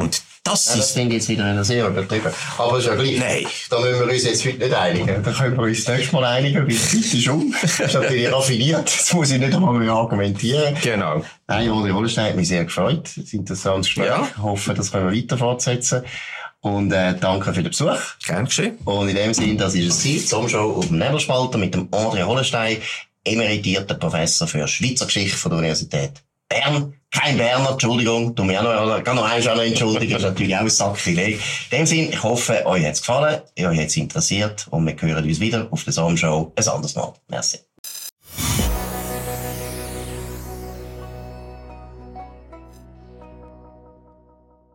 Das ja, das ist... finde ich jetzt wieder sehr übertrieben. Aber ist ja gleich. Nein. Da müssen wir uns jetzt heute nicht einigen. Da können wir uns das nächste Mal einigen, weil die Zeit ist um. Das ist natürlich raffiniert. Das muss ich nicht einmal mehr argumentieren. Genau. Nein, André Hollenstein hat mich sehr gefreut. Das ist ein interessantes Gespräch. Ja. Ich hoffe, das können wir weiter fortsetzen. Und äh, danke für den Besuch. Gern geschehen. Und in dem Sinne, das ist es die Sommershow auf dem Nebelspalter mit dem André Hollenstein, emeritierter Professor für Schweizer Geschichte von der Universität Bern. Kein Berner, Entschuldigung, tu mich auch noch, kann noch einmal entschuldigen, das ist natürlich auch ein Sakrileg. In dem Sinne, ich hoffe, euch hat's gefallen, euch hat's interessiert und wir hören uns wieder auf der Sommershow ein anderes Mal. Merci.